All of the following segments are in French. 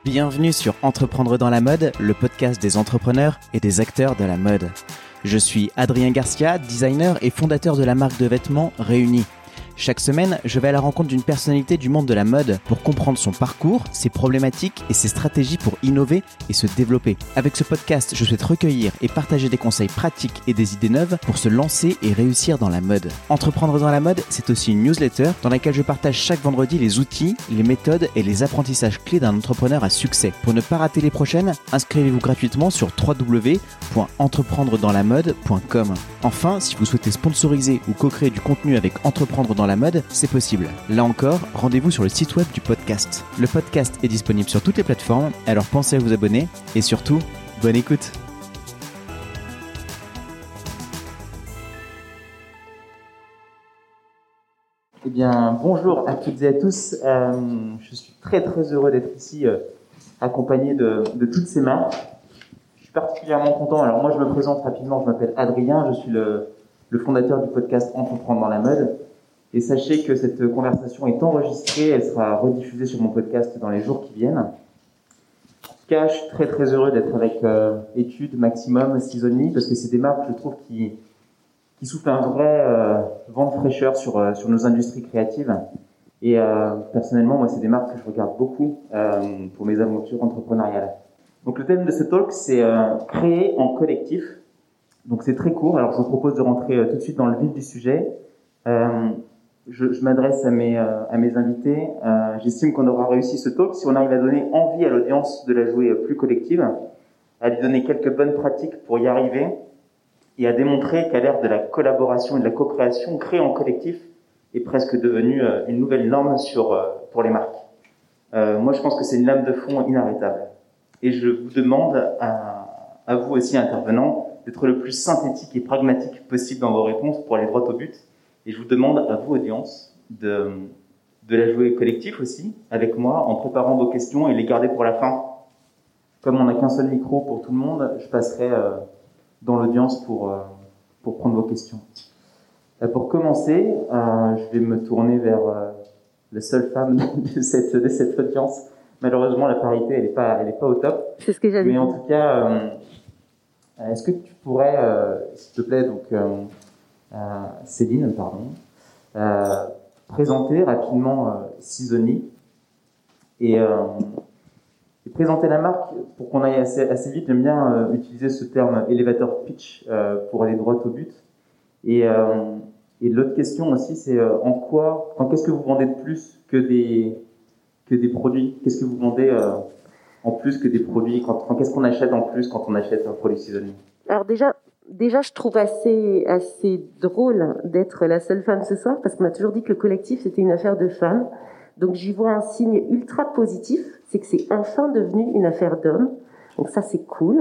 Bienvenue sur Entreprendre dans la mode, le podcast des entrepreneurs et des acteurs de la mode. Je suis Adrien Garcia, designer et fondateur de la marque de vêtements Réunis. Chaque semaine, je vais à la rencontre d'une personnalité du monde de la mode pour comprendre son parcours, ses problématiques et ses stratégies pour innover et se développer. Avec ce podcast, je souhaite recueillir et partager des conseils pratiques et des idées neuves pour se lancer et réussir dans la mode. Entreprendre dans la mode, c'est aussi une newsletter dans laquelle je partage chaque vendredi les outils, les méthodes et les apprentissages clés d'un entrepreneur à succès. Pour ne pas rater les prochaines, inscrivez-vous gratuitement sur www.entreprendredanslamode.com. Enfin, si vous souhaitez sponsoriser ou co-créer du contenu avec Entreprendre dans la mode, c'est possible. Là encore, rendez-vous sur le site web du podcast. Le podcast est disponible sur toutes les plateformes, alors pensez à vous abonner et surtout, bonne écoute. Eh bien, bonjour à toutes et à tous. Je suis très heureux d'être ici accompagné de toutes ces marques. Je suis particulièrement content. Alors moi, je me présente rapidement. Je m'appelle Adrien. Je suis le fondateur du podcast Entreprendre dans la mode. Et sachez que cette conversation est enregistrée, elle sera rediffusée sur mon podcast dans les jours qui viennent. En tout cas, je suis très heureux d'être avec Etude, Maximum, Seasonly, parce que c'est des marques, je trouve, qui soufflent un vrai vent de fraîcheur sur nos industries créatives. Et personnellement, moi, c'est des marques que je regarde beaucoup pour mes aventures entrepreneuriales. Donc le thème de ce talk, c'est créer en collectif. Donc c'est très court, alors je vous propose de rentrer tout de suite dans le vif du sujet. Je m'adresse à mes invités. J'estime qu'on aura réussi ce talk si on arrive à donner envie à l'audience de la jouer plus collective, à lui donner quelques bonnes pratiques pour y arriver et à démontrer qu'à l'ère de la collaboration et de la co-création, créer en collectif est presque devenu une nouvelle norme pour les marques. Moi, je pense que c'est une lame de fond inarrêtable. Et je vous demande à vous aussi, intervenants, d'être le plus synthétique et pragmatique possible dans vos réponses pour aller droit au but. Et je vous demande à vous, audience, de la jouer collectif aussi, avec moi, en préparant vos questions et les garder pour la fin. Comme on n'a qu'un seul micro pour tout le monde, je passerai dans l'audience pour prendre vos questions. Pour commencer, je vais me tourner vers la seule femme de cette audience. Malheureusement, la parité, elle est pas au top. C'est ce que j'avais dit. Mais en tout cas, est-ce que tu pourrais, s'il te plaît, donc... Céline, présenter rapidement Seasonly et présenter la marque pour qu'on aille assez vite. J'aime bien utiliser ce terme elevator pitch pour aller droit au but. Et l'autre question aussi, c'est qu'est-ce que vous vendez de plus que des produits? Qu'est-ce que vous vendez en plus que des produits? Qu'est-ce qu'on achète en plus quand on achète un produit Seasonly? Alors déjà, je trouve assez drôle d'être la seule femme ce soir, parce qu'on a toujours dit que le collectif, c'était une affaire de femmes. Donc, j'y vois un signe ultra positif, c'est que c'est enfin devenu une affaire d'hommes. Donc, ça, c'est cool.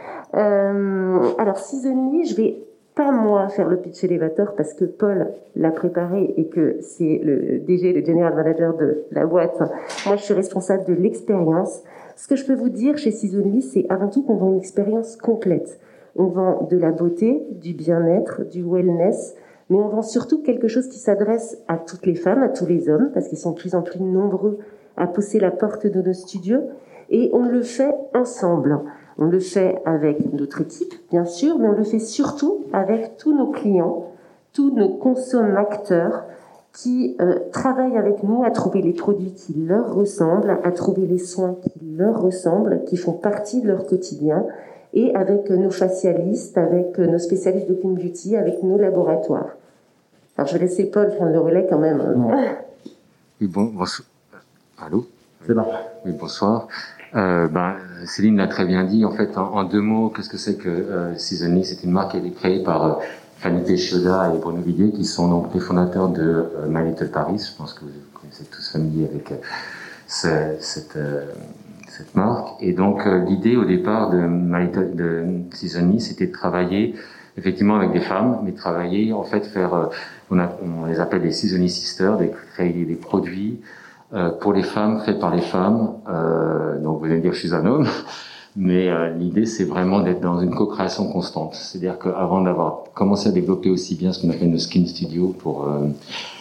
Alors, Seasonly, je vais pas, moi, faire le pitch elevator, parce que Paul l'a préparé et que c'est le DG, le general manager de la boîte. Moi, je suis responsable de l'expérience. Ce que je peux vous dire chez Seasonly, c'est avant tout qu'on vend une expérience complète. On vend de la beauté, du bien-être, du wellness, mais on vend surtout quelque chose qui s'adresse à toutes les femmes, à tous les hommes, parce qu'ils sont de plus en plus nombreux à pousser la porte de nos studios, et on le fait ensemble. On le fait avec notre équipe, bien sûr, mais on le fait surtout avec tous nos clients, tous nos consommateurs qui travaillent avec nous à trouver les produits qui leur ressemblent, à trouver les soins qui leur ressemblent, qui font partie de leur quotidien, et avec nos facialistes, avec nos spécialistes de clean beauty, avec nos laboratoires. Alors, je vais laisser Paul prendre le relais quand même. Oui, bonsoir. Allô? C'est bon. Oui, bonsoir. Céline l'a très bien dit. En fait, en deux mots, qu'est-ce que c'est que Seasonly? C'est une marque qui a été créée par Fanny Péchioda et Bruno Villiers, qui sont donc les fondateurs de My Little Paris. Je pense que vous connaissez tous familiers avec cette marque. Et donc l'idée au départ de Seasonly, c'était de travailler effectivement avec des femmes, mais travailler en fait on les appelle les Seasonly Sisters, de créer des produits pour les femmes, faits par les femmes. Donc vous allez me dire que je suis un homme, mais l'idée c'est vraiment d'être dans une co-création constante. C'est-à-dire qu'avant d'avoir commencé à développer aussi bien ce qu'on appelle nos skin studios pour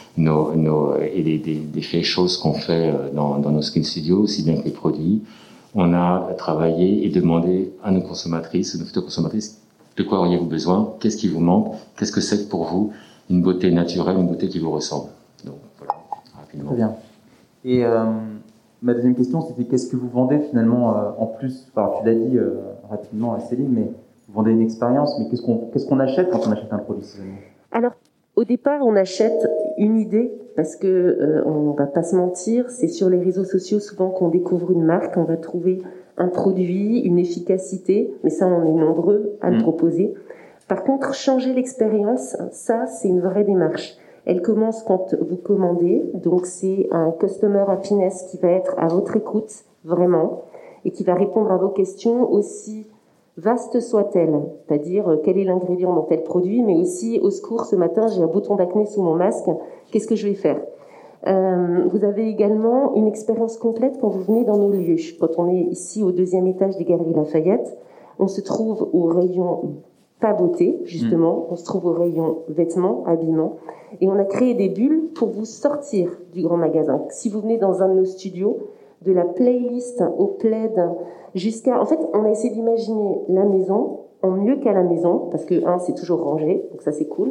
des choses qu'on fait dans nos skin studios, aussi bien que les produits, on a travaillé et demandé à nos consommatrices, nos futures consommatrices, de quoi auriez-vous besoin, qu'est-ce qui vous manque, qu'est-ce que c'est pour vous une beauté naturelle, une beauté qui vous ressemble. Donc voilà, rapidement. Très bien. Et ma deuxième question, c'était qu'est-ce que vous vendez finalement en plus. Alors tu l'as dit rapidement, Céline, mais vous vendez une expérience, mais qu'est-ce qu'on achète quand on achète un produit saisonnier? Alors, au départ, on achète une idée, parce que on va pas se mentir, c'est sur les réseaux sociaux souvent qu'on découvre une marque, on va trouver un produit, une efficacité, mais ça, on est nombreux à le proposer. Par contre, changer l'expérience, ça, c'est une vraie démarche. Elle commence quand vous commandez, donc c'est un customer happiness qui va être à votre écoute, vraiment, et qui va répondre à vos questions aussi vaste soit-elle, c'est-à-dire quel est l'ingrédient dans tel produit, mais aussi au secours, ce matin j'ai un bouton d'acné sous mon masque, qu'est-ce que je vais faire? Vous avez également une expérience complète quand vous venez dans nos lieux. Quand on est ici au 2e étage des Galeries Lafayette, on se trouve au rayon pas beauté, justement, on se trouve au rayon vêtements, habillements, et on a créé des bulles pour vous sortir du grand magasin. Si vous venez dans un de nos studios, de la playlist au plaid jusqu'à... En fait, on a essayé d'imaginer la maison en mieux qu'à la maison, parce que, c'est toujours rangé, donc ça c'est cool.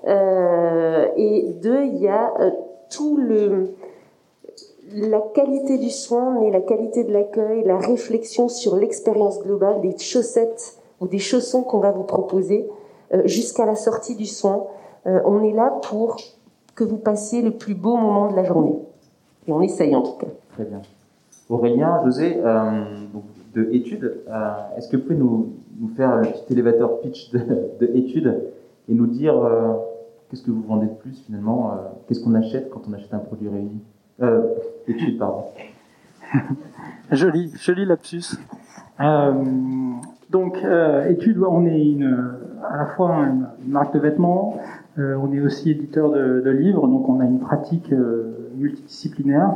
Et 2, il y a la qualité du soin, mais la qualité de l'accueil, la réflexion sur l'expérience globale des chaussettes ou des chaussons qu'on va vous proposer jusqu'à la sortie du soin. On est là pour que vous passiez le plus beau moment de la journée. Et on essaye en tout cas. Très bien. Aurélien, José, de Études, est-ce que vous pouvez nous faire le petit elevator pitch de Études et nous dire qu'est-ce que vous vendez de plus finalement, qu'est-ce qu'on achète quand on achète un produit réuni Études, pardon. Joli lapsus. Études, on est à la fois une marque de vêtements, on est aussi éditeur de livres, donc on a une pratique multidisciplinaire.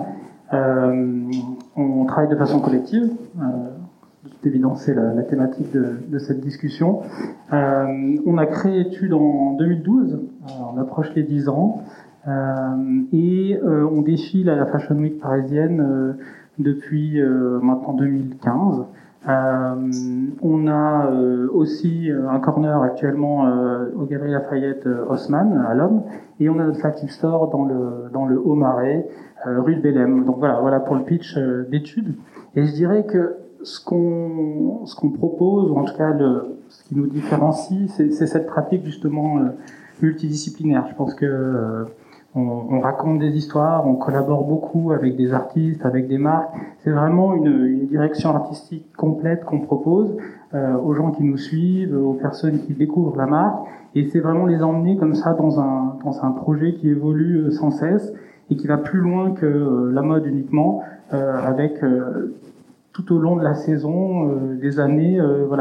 On travaille de façon collective. De toute évidence, c'est la thématique de cette discussion. On a créé Études en 2012. On approche les 10 ans. Et on défile à la Fashion Week parisienne depuis maintenant 2015. On a aussi un corner actuellement aux Galeries Lafayette Haussmann à l'Homme, et on a notre flagship store dans le Haut-Marais, rue de Bellem. Donc voilà pour le pitch d'Études. Et je dirais que ce qu'on propose, ou en tout cas ce qui nous différencie, c'est cette pratique justement multidisciplinaire. Je pense que on raconte des histoires, on collabore beaucoup avec des artistes, avec des marques. C'est vraiment une direction artistique complète qu'on propose aux gens qui nous suivent, aux personnes qui découvrent la marque. Et c'est vraiment les emmener comme ça dans un projet qui évolue sans cesse et qui va plus loin que la mode uniquement, avec tout au long de la saison, des années,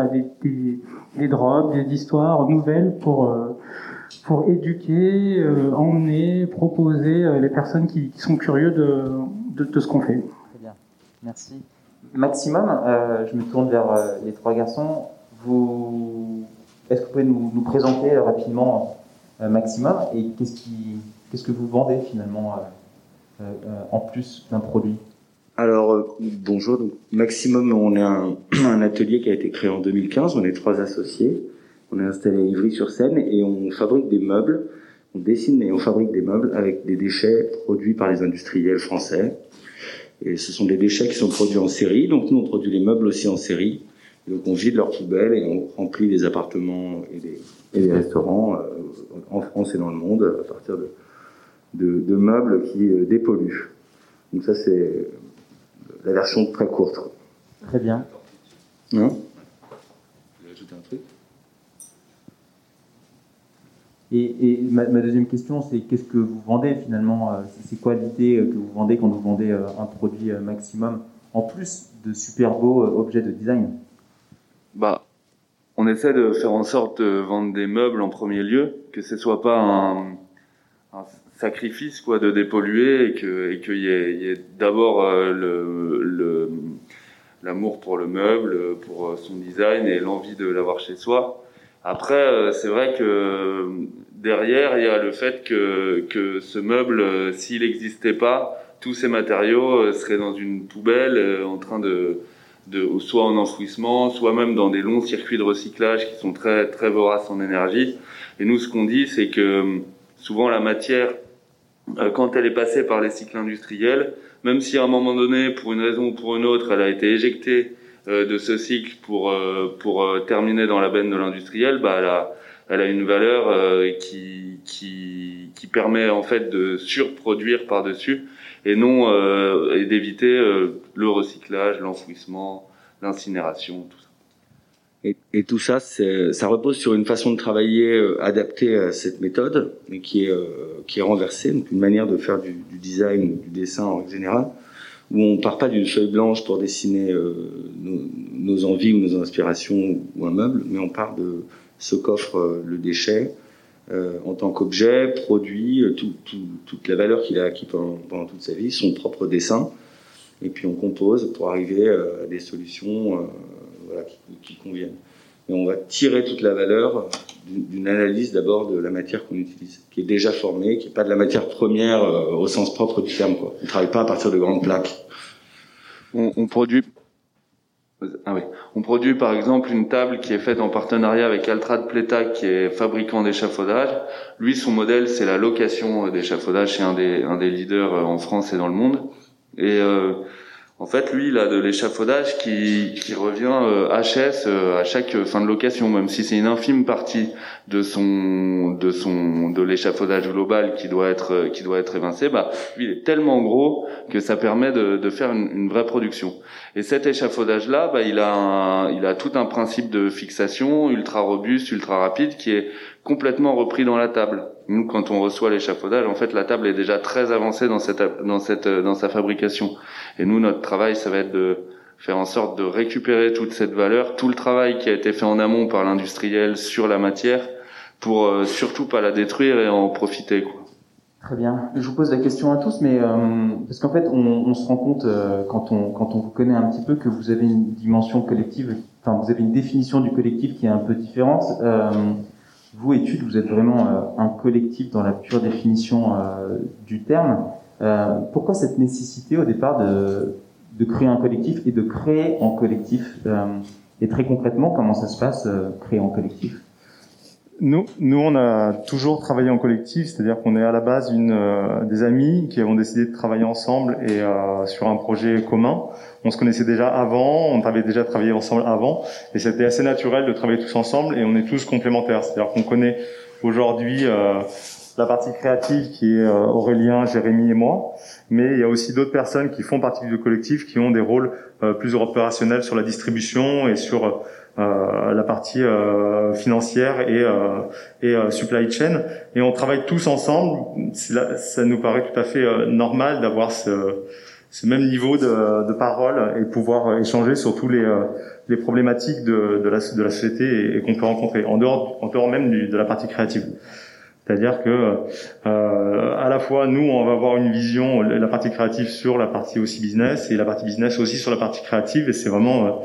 des drops, des histoires nouvelles pour éduquer, emmener, proposer les personnes qui sont curieux de ce qu'on fait. Très bien, merci. Maximum, je me tourne vers les 3 garçons. Est-ce que vous pouvez nous présenter rapidement Maximum et qu'est-ce que vous vendez finalement en plus d'un produit? Alors, bonjour. Donc, Maximum, on est un atelier qui a été créé en 2015. On est 3 associés. On est installé à Ivry-sur-Seine et on fabrique des meubles. On dessine et on fabrique des meubles avec des déchets produits par les industriels français. Et ce sont des déchets qui sont produits en série. Donc, nous, on produit les meubles aussi en série. Donc, on vide leurs poubelles et on remplit les appartements et les restaurants en France et dans le monde à partir de meubles qui dépolluent. Donc, ça, c'est la version très courte. Très bien. Hein? Je vais ajouter un truc. Et ma deuxième question, c'est qu'est-ce que vous vendez finalement? C'est quoi l'idée que vous vendez quand vous vendez un produit Maximum, en plus de super beaux objets de design? On essaie de faire en sorte de vendre des meubles en premier lieu, que ce soit pas un sacrifice de dépolluer et qu'il y ait d'abord l'amour pour le meuble, pour son design et l'envie de l'avoir chez soi. Après, c'est vrai que derrière, il y a le fait que ce meuble, s'il n'existait pas, tous ces matériaux seraient dans une poubelle en train de soit en enfouissement, soit même dans des longs circuits de recyclage qui sont très très voraces en énergie. Et nous, ce qu'on dit, c'est que souvent la matière, quand elle est passée par les cycles industriels, même si à un moment donné, pour une raison ou pour une autre, elle a été éjectée de ce cycle pour terminer dans la benne de l'industriel, bah elle a une valeur qui permet en fait de surproduire par-dessus et non et d'éviter le recyclage, l'enfouissement, l'incinération, tout ça. Et tout ça, ça repose sur une façon de travailler adaptée à cette méthode, mais qui est renversée, donc une manière de faire du design, du dessin en général, où on part pas d'une feuille blanche pour dessiner nos envies ou nos inspirations ou un meuble, mais on part de ce qu'offre le déchet en tant qu'objet, produit, toute la valeur qu'il a acquis pendant toute sa vie, son propre dessin, et puis on compose pour arriver à des solutions qui conviennent. Et on va tirer toute la valeur d'une analyse d'abord de la matière qu'on utilise, qui est déjà formée, qui n'est pas de la matière première au sens propre du terme, quoi. On ne travaille pas à partir de grandes plaques. On produit par exemple une table qui est faite en partenariat avec Altrad Plétac, qui est fabricant d'échafaudage. Lui, son modèle, c'est la location d'échafaudage. C'est un des leaders en France et dans le monde. Et en fait, lui, il a de l'échafaudage qui revient HS à chaque fin de location, même si c'est une infime partie de l'échafaudage global qui doit être évincé. Bah, lui, il est tellement gros que ça permet de faire une vraie production. Et cet échafaudage-là, bah, il a tout un principe de fixation ultra robuste, ultra rapide, qui est complètement repris dans la table. Nous, quand on reçoit l'échafaudage, en fait, la table est déjà très avancée dans sa fabrication. Et nous, notre travail, ça va être de faire en sorte de récupérer toute cette valeur, tout le travail qui a été fait en amont par l'industriel sur la matière, pour surtout pas la détruire et en profiter, quoi. Très bien. Je vous pose la question à tous, mais parce qu'en fait, on se rend compte quand on vous connaît un petit peu que vous avez une dimension collective, enfin vous avez une définition du collectif qui est un peu différente. Vous, Études, vous êtes vraiment un collectif dans la pure définition du terme. Pourquoi cette nécessité au départ de créer un collectif et de créer en collectif et très concrètement, comment ça se passe, créer en collectif? Nous, on a toujours travaillé en collectif, c'est-à-dire qu'on est à la base des amis qui avons décidé de travailler ensemble et sur un projet commun. On se connaissait déjà avant, on avait déjà travaillé ensemble avant, et c'était assez naturel de travailler tous ensemble, et on est tous complémentaires. C'est-à-dire qu'on connaît aujourd'hui la partie créative qui est Aurélien, Jérémy et moi, mais il y a aussi d'autres personnes qui font partie du collectif qui ont des rôles plus opérationnels sur la distribution et sur la partie financière et supply chain, et on travaille tous ensemble. Ça nous paraît tout à fait normal d'avoir ce même niveau de parole et pouvoir échanger sur tous les problématiques de la société et qu'on peut rencontrer en dehors même de la partie créative. C'est-à-dire que à la fois nous on va avoir une vision, la partie créative sur la partie aussi business et la partie business aussi sur la partie créative, et c'est vraiment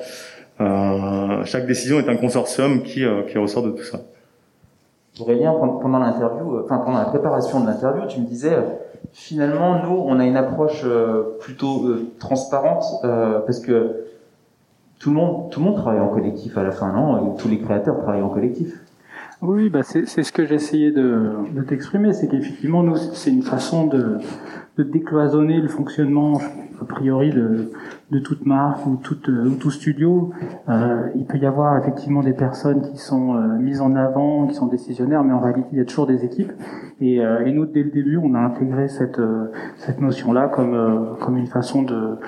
chaque décision est un consortium qui ressort de tout ça. Aurélien, pendant la préparation de l'interview, tu me disais finalement nous on a une approche plutôt transparente parce que tout le monde travaille en collectif à la fin, non? Et tous les créateurs travaillent en collectif. Oui, bah c'est ce que j'essayais de t'exprimer, c'est qu'effectivement nous c'est une façon de décloisonner le fonctionnement a priori de toute marque ou tout studio. Il peut y avoir effectivement des personnes qui sont mises en avant, qui sont décisionnaires, mais en réalité il y a toujours des équipes. Et nous dès le début on a intégré cette notion-là comme une façon de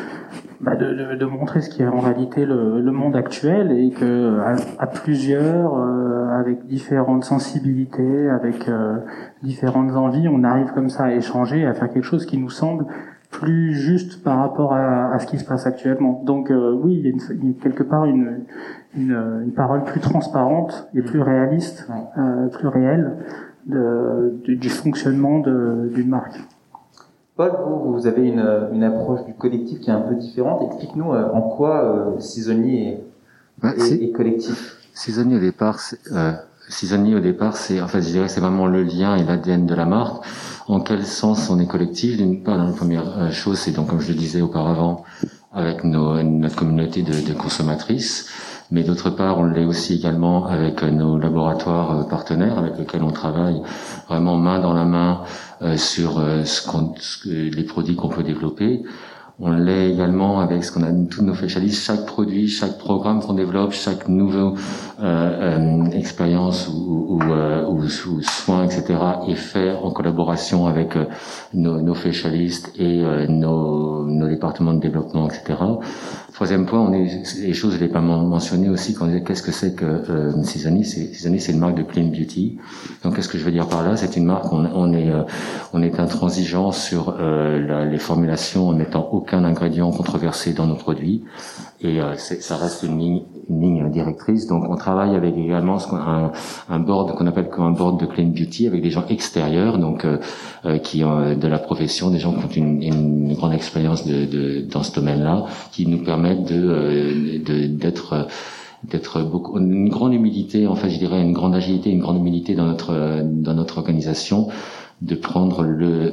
montrer ce qui est en réalité le monde actuel, et que à plusieurs, avec différentes sensibilités, avec différentes envies, on arrive comme ça à échanger, à faire quelque chose qui nous semble plus juste par rapport à ce qui se passe actuellement. Donc oui, il y a quelque part une parole plus transparente et plus réaliste, plus réelle du fonctionnement d'une marque. Paul, vous avez une approche du collectif qui est un peu différente. Explique-nous en quoi Saisonnier est collectif. Saisonnier au départ, c'est, en fait, je dirais, c'est vraiment le lien et l'ADN de la marque. En quel sens on est collectif? D'une part, la première chose, c'est donc, comme je le disais auparavant, avec notre communauté de consommatrices, mais d'autre part, on l'est aussi également avec nos laboratoires partenaires avec lesquels on travaille vraiment main dans la main sur les produits qu'on peut développer. On l'est également avec ce qu'on a tous nos spécialistes. Chaque produit, chaque programme qu'on développe, chaque nouvelle expérience ou soin, etc., est fait en collaboration avec nos spécialistes et nos départements de développement, etc. Troisième point, les choses, je l'ai pas mentionné aussi quand on disait qu'est-ce que c'est que Seasony. Seasony, c'est une marque de clean beauty. Donc, qu'est-ce que je veux dire par là? C'est une marque, on est intransigeant sur les formulations en mettant aucun ingrédient controversé dans nos produits. Et ça reste une ligne directrice. Donc, on travaille avec également un board qu'on appelle comme un board de clean beauty avec des gens extérieurs, donc qui ont de la profession, des gens qui ont une grande expérience dans ce domaine-là, qui nous permettent d'être beaucoup, une grande humilité, en fait, je dirais une grande agilité, une grande humilité dans notre organisation, de prendre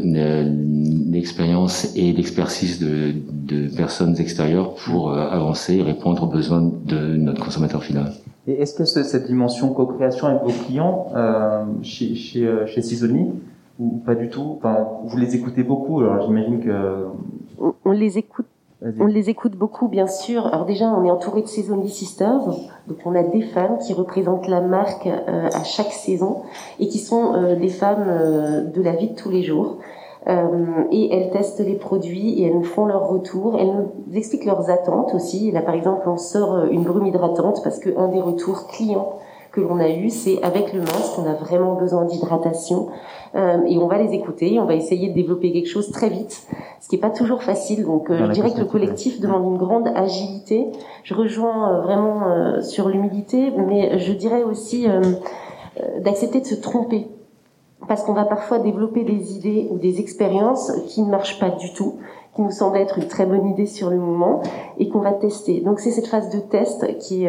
l'expérience et l'expertise de personnes extérieures pour avancer et répondre aux besoins de notre consommateur final. Et est-ce que cette dimension co-création avec vos clients chez Seasony ou pas du tout? Enfin, vous les écoutez beaucoup, alors j'imagine que... On les écoute. On les écoute beaucoup, bien sûr. Alors déjà, on est entouré de Seasony Sisters, donc on a des femmes qui représentent la marque à chaque saison et qui sont des femmes de la vie de tous les jours. Et elles testent les produits et elles nous font leur retour. Elles nous expliquent leurs attentes aussi. Et là, par exemple, on sort une brume hydratante parce que un des retours clients que l'on a eu, c'est avec le masque, on a vraiment besoin d'hydratation. Et on va les écouter, on va essayer de développer quelque chose très vite, ce qui est pas toujours facile. Donc, je dirais que le collectif demande une grande agilité. Je rejoins vraiment sur l'humilité, mais je dirais aussi d'accepter de se tromper. Parce qu'on va parfois développer des idées ou des expériences qui ne marchent pas du tout, qui nous semblent être une très bonne idée sur le moment et qu'on va tester. Donc, c'est cette phase de test qui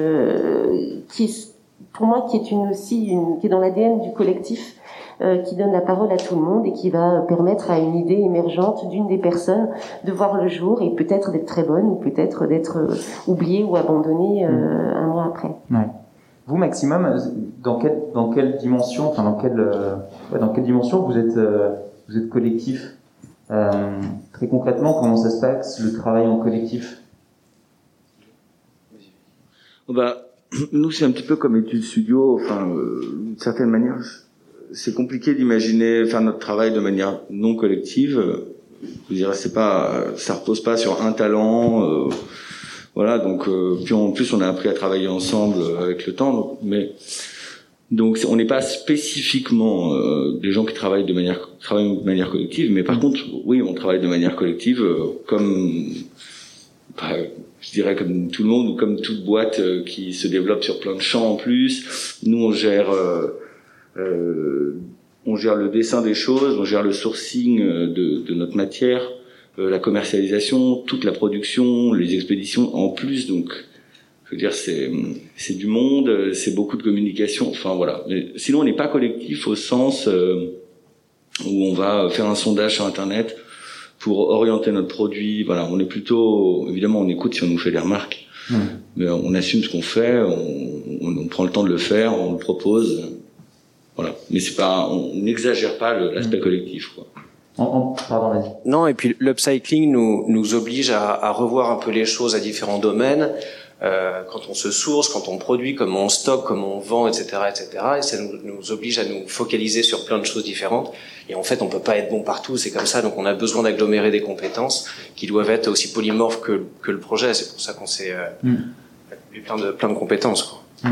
est pour moi, qui est qui est dans l'ADN du collectif, qui donne la parole à tout le monde et qui va permettre à une idée émergente d'une des personnes de voir le jour et peut-être d'être très bonne ou peut-être d'être oubliée ou abandonnée un mois après. Ouais. Vous, Maximum, dans quelle dimension, enfin dans quelle dimension vous êtes collectif? Très concrètement, comment ça se passe le travail en collectif? Nous, c'est un petit peu comme Études Studio. Enfin, d'une certaine manière, c'est compliqué d'imaginer faire notre travail de manière non collective. Je dirais, ça repose pas sur un talent. Voilà. Donc, puis en plus, on a appris à travailler ensemble avec le temps. Donc, on n'est pas spécifiquement des gens qui travaillent de manière collective. Mais par contre, oui, on travaille de manière collective, je dirais comme tout le monde ou comme toute boîte qui se développe sur plein de champs en plus. Nous, on gère le dessin des choses, on gère le sourcing de notre matière, la commercialisation, toute la production, les expéditions en plus. Donc, je veux dire, c'est du monde, c'est beaucoup de communication. Enfin voilà. Mais sinon, on n'est pas collectif au sens où on va faire un sondage sur Internet pour orienter notre produit. Voilà, on est plutôt, évidemment, on écoute si on nous fait des remarques, mais on assume ce qu'on fait, on prend le temps de le faire, on le propose. Voilà, mais on n'exagère pas l'aspect collectif, quoi. Pardon, vas-y. Non, et puis l'upcycling nous oblige à revoir un peu les choses à différents domaines. Quand on se source, quand on produit, comment on stocke, comment on vend, etc., etc. Et ça nous oblige à nous focaliser sur plein de choses différentes. Et en fait, on peut pas être bon partout, c'est comme ça. Donc, on a besoin d'agglomérer des compétences qui doivent être aussi polymorphes que le projet. C'est pour ça qu'on s'est eu plein de compétences, quoi.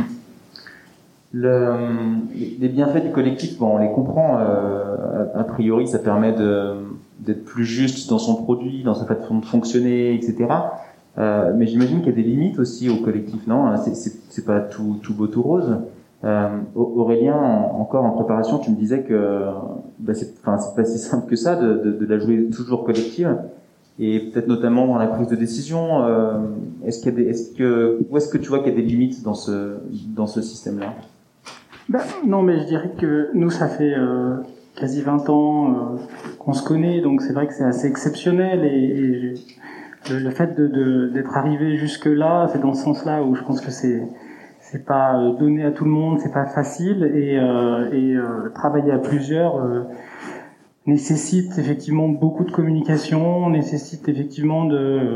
Les bienfaits du collectif, on les comprend. A priori, ça permet d'être plus juste dans son produit, dans sa façon de fonctionner, etc. Mais j'imagine qu'il y a des limites aussi au collectif, non? C'est pas tout beau, tout rose. Aurélien, encore en préparation, tu me disais que c'est pas si simple que ça de la jouer toujours collective, et peut-être notamment dans la prise de décision. Où est-ce que tu vois qu'il y a des limites dans ce système-là? Non, mais je dirais que nous, ça fait quasi 20 ans qu'on se connaît, donc c'est vrai que c'est assez exceptionnel et le fait d'être arrivé jusque là, c'est dans ce sens-là où je pense que c'est pas donné à tout le monde, c'est pas facile, et travailler à plusieurs nécessite effectivement beaucoup de communication, nécessite effectivement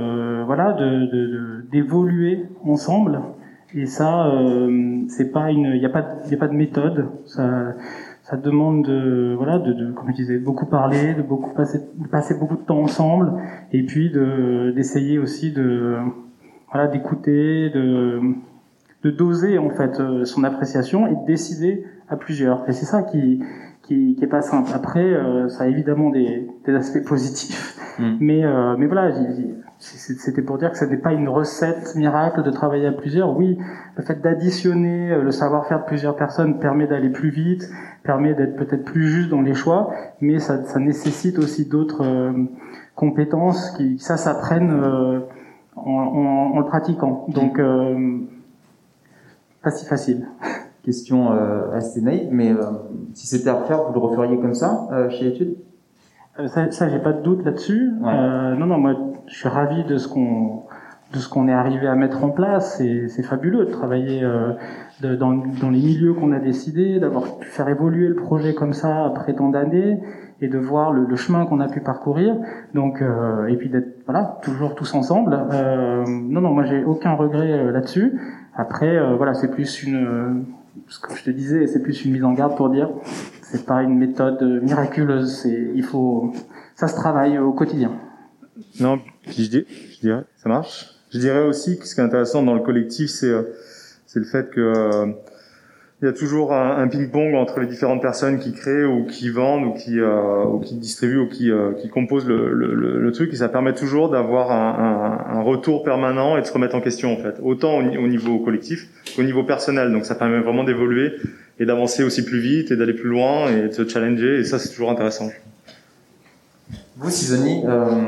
d'évoluer ensemble. Et ça, c'est pas il y a pas de méthode. Ça demande comme je disais, beaucoup parler, de passer beaucoup de temps ensemble, et puis d'essayer aussi d'écouter, de doser en fait son appréciation et de décider à plusieurs. Et c'est ça qui est pas simple. Après, ça a évidemment des aspects positifs, mais voilà, c'était pour dire que ce n'est pas une recette miracle de travailler à plusieurs. Oui, le fait d'additionner le savoir-faire de plusieurs personnes permet d'aller plus vite, permet d'être peut-être plus juste dans les choix, mais ça nécessite aussi d'autres compétences qui s'apprennent en le pratiquant. Donc pas si facile. Question assez naïve, mais si c'était à refaire, vous le referiez comme ça chez Études? Ça, j'ai pas de doute là-dessus. Ouais. Non, moi, je suis ravi de ce qu'on est arrivé à mettre en place. C'est fabuleux de travailler dans les milieux qu'on a décidé, d'avoir pu faire évoluer le projet comme ça après tant d'années, et de voir le chemin qu'on a pu parcourir. Donc, et puis d'être toujours tous ensemble. Non, moi, j'ai aucun regret là-dessus. Après, c'est plus comme je te disais, c'est plus une mise en garde pour dire, c'est pas une méthode miraculeuse. Ça se travaille au quotidien. Non, puis je dirais, ça marche. Je dirais aussi que ce qui est intéressant dans le collectif, c'est le fait que il y a toujours un ping-pong entre les différentes personnes qui créent ou qui vendent ou qui distribuent ou qui composent le truc, et ça permet toujours d'avoir un retour permanent et de se remettre en question en fait, autant au niveau collectif qu'au niveau personnel. Donc ça permet vraiment d'évoluer et d'avancer aussi plus vite et d'aller plus loin et de se challenger, et ça c'est toujours intéressant. Vous, Sidonie,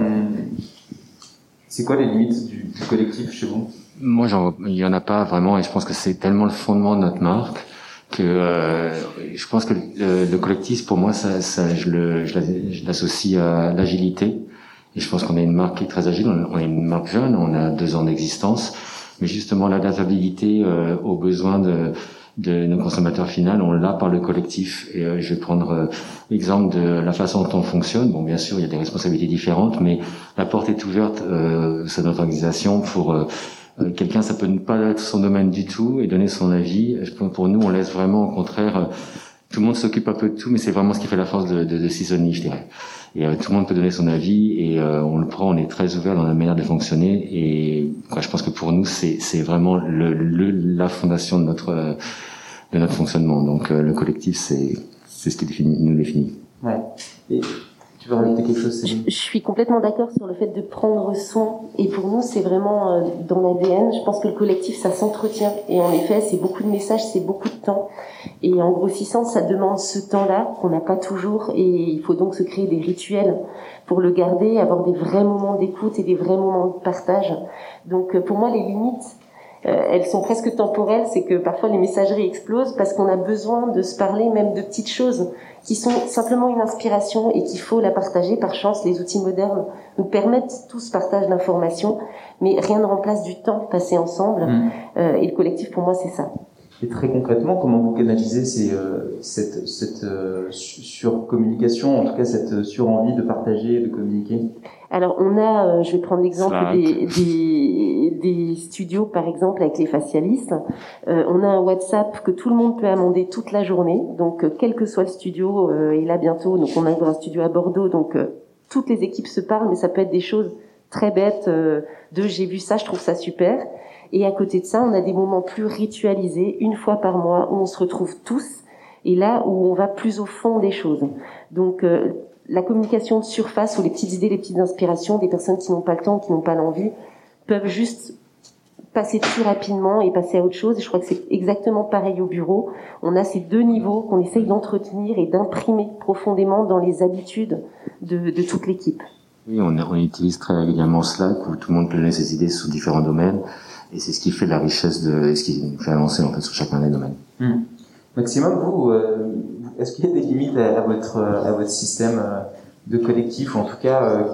c'est quoi les limites du collectif chez vous? Moi, il y en a pas vraiment, et je pense que c'est tellement le fondement de notre marque que je pense que le collectif, pour moi, je l'associe à l'agilité. Et je pense qu'on est une marque qui est très agile. On est une marque jeune, on a 2 ans d'existence, mais justement l'adaptabilité aux besoins de nos consommateurs finaux, on l'a par le collectif. Et je vais prendre l'exemple de la façon dont on fonctionne. Bon, bien sûr, il y a des responsabilités différentes, mais la porte est ouverte sur notre organisation pour quelqu'un, ça peut ne pas être son domaine du tout et donner son avis. Pour nous, on laisse vraiment, au contraire, tout le monde s'occupe un peu de tout, mais c'est vraiment ce qui fait la force de Seasony, je dirais. Et tout le monde peut donner son avis, et on le prend, on est très ouvert dans la manière de fonctionner, et je pense que pour nous, c'est vraiment la fondation de notre fonctionnement. Donc le collectif, c'est ce qui nous définit. Ouais. Et tu veux rajouter quelque chose, Céline? Je suis complètement d'accord sur le fait de prendre soin, et pour nous c'est vraiment dans l'ADN. Je pense que le collectif, ça s'entretient, et en effet c'est beaucoup de messages, c'est beaucoup de temps, et en grossissant ça demande ce temps-là qu'on n'a pas toujours, et il faut donc se créer des rituels pour le garder, avoir des vrais moments d'écoute et des vrais moments de partage. Donc pour moi les limites, elles sont presque temporelles. C'est que parfois les messageries explosent parce qu'on a besoin de se parler même de petites choses qui sont simplement une inspiration et qu'il faut la partager. Par chance, les outils modernes nous permettent tout ce partage d'informations, mais rien ne remplace du temps passé ensemble. Et le collectif, pour moi, c'est ça. Et très concrètement, comment vous canalisez cette surcommunication, en tout cas cette surenvie de partager, de communiquer? Alors on a, je vais prendre l'exemple des studios par exemple avec les facialistes. On a un WhatsApp que tout le monde peut amender toute la journée, donc quel que soit le studio. Et là bientôt, donc on a un studio à Bordeaux, donc toutes les équipes se parlent, mais ça peut être des choses très bêtes j'ai vu ça, je trouve ça super. Et à côté de ça, on a des moments plus ritualisés, une fois par mois, où on se retrouve tous, et là où on va plus au fond des choses. Donc la communication de surface, ou les petites idées, les petites inspirations, des personnes qui n'ont pas le temps, qui n'ont pas l'envie, peuvent juste passer dessus rapidement et passer à autre chose. Et je crois que c'est exactement pareil au bureau. On a ces 2 niveaux qu'on essaye d'entretenir et d'imprimer profondément dans les habitudes de toute l'équipe. Oui, on utilise très régulièrement Slack, où tout le monde peut donner ses idées sous différents domaines. Et c'est ce qui fait la richesse ce qui nous fait avancer en fait sur chacun des domaines. Maximum, vous, est-ce qu'il y a des limites à votre système de collectif, ou en tout cas,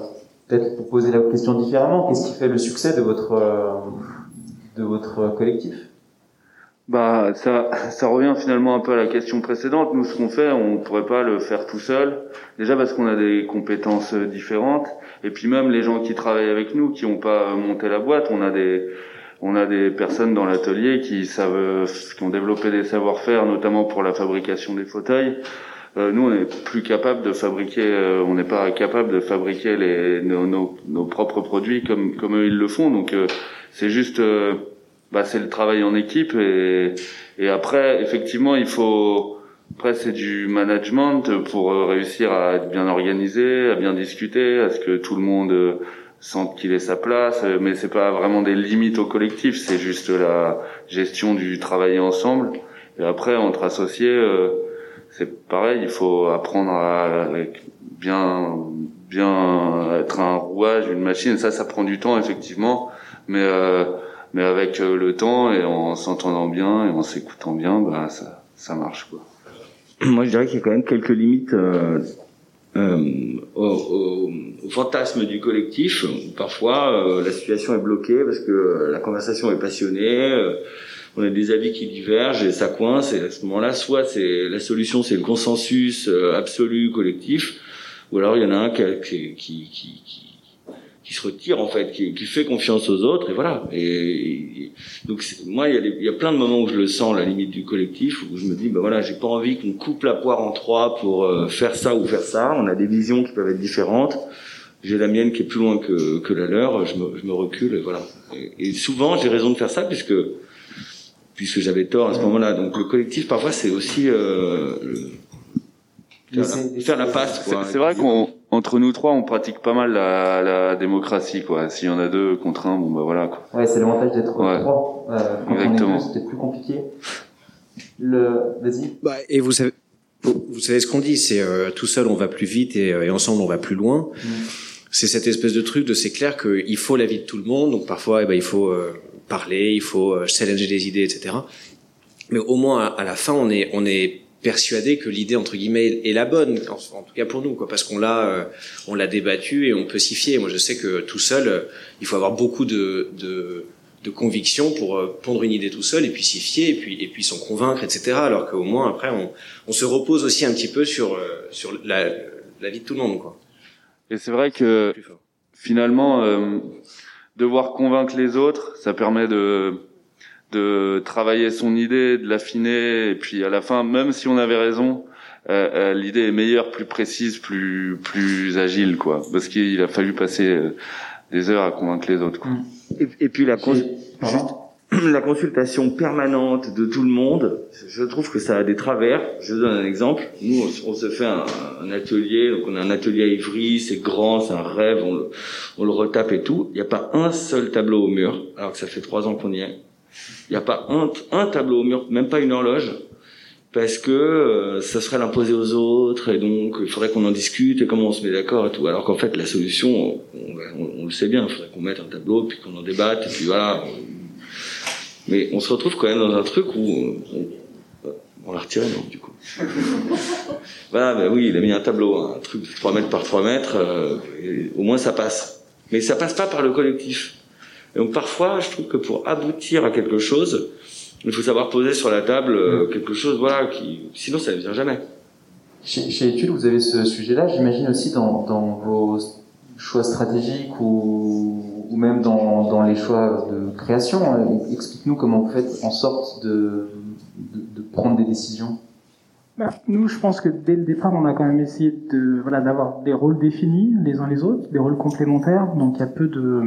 peut-être pour poser la question différemment, qu'est-ce qui fait le succès de votre collectif? Bah, ça revient finalement un peu à la question précédente. Nous, ce qu'on fait, on pourrait pas le faire tout seul. Déjà parce qu'on a des compétences différentes. Et puis même les gens qui travaillent avec nous, qui ont pas monté la boîte, on a des personnes dans l'atelier qui ont développé des savoir-faire, notamment pour la fabrication des fauteuils. Nous, on n'est plus capable de fabriquer, on n'est pas capable de fabriquer nos propres produits comme eux ils le font. Donc, c'est juste, c'est le travail en équipe et après, effectivement, après c'est du management pour réussir à être bien organisé, à bien discuter, à ce que tout le monde sente qu'il ait sa place. Mais c'est pas vraiment des limites au collectif, c'est juste la gestion du travailler ensemble. Et après, entre associés, c'est pareil, il faut apprendre à bien être un rouage, une machine. Ça prend du temps effectivement, mais avec le temps et en s'entendant bien et en s'écoutant bien, ça marche quoi. Moi, je dirais qu'il y a quand même quelques limites au fantasme du collectif. Parfois, la situation est bloquée parce que la conversation est passionnée. On a des avis qui divergent et ça coince. Et à ce moment-là, soit c'est la solution, c'est le consensus absolu collectif, ou alors il y en a un qui se retire en fait, qui fait confiance aux autres et voilà. Et donc moi il y a plein de moments où je le sens la limite du collectif, où je me dis j'ai pas envie qu'on coupe la poire en trois pour faire ça ou faire ça. On a des visions qui peuvent être différentes. J'ai la mienne qui est plus loin que la leur. Je me recule et voilà. Et souvent j'ai raison de faire ça puisque j'avais tort à ce moment-là. Donc le collectif parfois c'est aussi faire la passe quoi. C'est vrai qu'entre nous trois on pratique pas mal la démocratie quoi. S'il y en a deux contre un, voilà quoi. Ouais, c'est l'avantage d'être trois. Quand exactement. on est deux, c'était plus compliqué. Vas-y. Et vous savez ce qu'on dit, c'est tout seul on va plus vite et ensemble on va plus loin. C'est cette espèce de truc c'est clair qu'il faut l'avis de tout le monde, donc parfois il faut parler, il faut challenger des idées, etc. Mais au moins à la fin on est persuadé que l'idée entre guillemets est la bonne, en tout cas pour nous quoi, parce qu'on l'a débattu et on peut s'y fier. Moi je sais que tout seul il faut avoir beaucoup de conviction pour pondre une idée tout seul et puis s'y fier et puis s'en convaincre, etc. Alors qu'au moins après on se repose aussi un petit peu sur la vie de tout le monde quoi. Et c'est vrai que finalement devoir convaincre les autres, ça permet de travailler son idée, de l'affiner, et puis à la fin, même si on avait raison, l'idée est meilleure, plus précise, plus agile, quoi. Parce qu'il a fallu passer des heures à convaincre les autres, quoi. Et puis la consultation permanente de tout le monde, je trouve que ça a des travers. Je donne un exemple. Nous, on se fait un atelier, donc on a un atelier à Ivry, c'est grand, c'est un rêve, on le retape et tout. Il n'y a pas un seul tableau au mur, alors que ça fait 3 ans qu'on y est. Il n'y a pas un tableau au mur, même pas une horloge, parce que ça serait l'imposer aux autres, et donc il faudrait qu'on en discute, et comment on se met d'accord et tout. Alors qu'en fait, la solution, on le sait bien, il faudrait qu'on mette un tableau, puis qu'on en débatte, et puis voilà. Mais on se retrouve quand même dans un truc où on l'a retiré, non, du coup. Voilà, oui, il a mis un tableau, un truc de 3 mètres par 3 mètres, et au moins ça passe. Mais ça passe pas par le collectif. Et donc parfois, je trouve que pour aboutir à quelque chose, il faut savoir poser sur la table quelque chose, sinon ça ne vient jamais. Chez Études, vous avez ce sujet-là, j'imagine aussi dans vos choix stratégiques ou même dans les choix de création. Explique-nous comment vous faites en sorte de prendre des décisions. Nous, je pense que dès le départ, on a quand même essayé d'avoir des rôles définis les uns les autres, des rôles complémentaires. Donc il y a peu de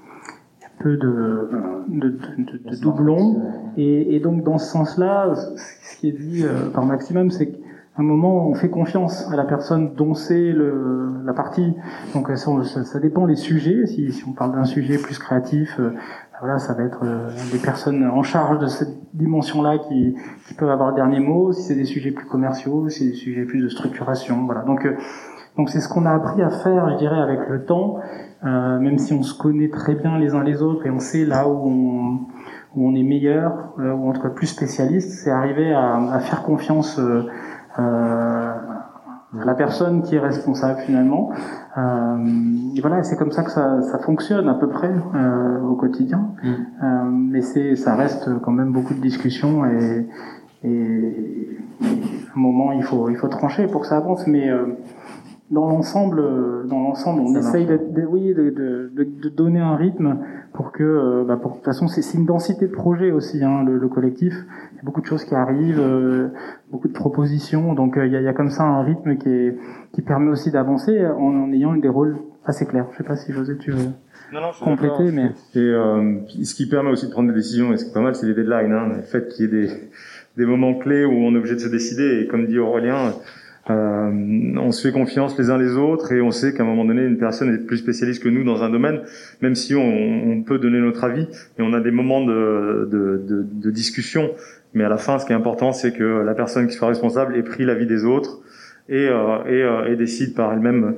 doublons. Et donc dans ce sens-là, ce qui est dit par Maximum, c'est qu'à un moment, on fait confiance à la personne dont c'est la partie. Donc ça dépend les sujets. Si on parle d'un sujet plus créatif, ça va être des personnes en charge de cette dimension-là qui peuvent avoir le dernier mot. Si c'est des sujets plus commerciaux, si c'est des sujets plus de structuration, voilà. Donc c'est ce qu'on a appris à faire, je dirais, avec le temps, même si on se connaît très bien les uns les autres et on sait là où on est meilleur, ou en tout cas plus spécialiste, c'est arriver à faire confiance la personne qui est responsable finalement. Et voilà, c'est comme ça que ça fonctionne à peu près au quotidien. Mais ça reste quand même beaucoup de discussions et à un moment il faut trancher pour que ça avance. Mais dans l'ensemble, on essaye de donner un rythme pour que, de toute façon, c'est une densité de projets aussi, hein, le collectif. Il y a beaucoup de choses qui arrivent, beaucoup de propositions, donc il y a comme ça un rythme qui permet aussi d'avancer en ayant des rôles assez clairs. Je sais pas si José, tu veux compléter, mais ce qui permet aussi de prendre des décisions, et ce qui est pas mal, c'est les deadlines, hein, le fait qu'il y ait des moments clés où on est obligé de se décider, et comme dit Aurélien, on se fait confiance les uns les autres et on sait qu'à un moment donné une personne est plus spécialiste que nous dans un domaine, même si on peut donner notre avis et on a des moments de discussion, mais à la fin ce qui est important c'est que la personne qui soit responsable ait pris l'avis des autres et décide par elle-même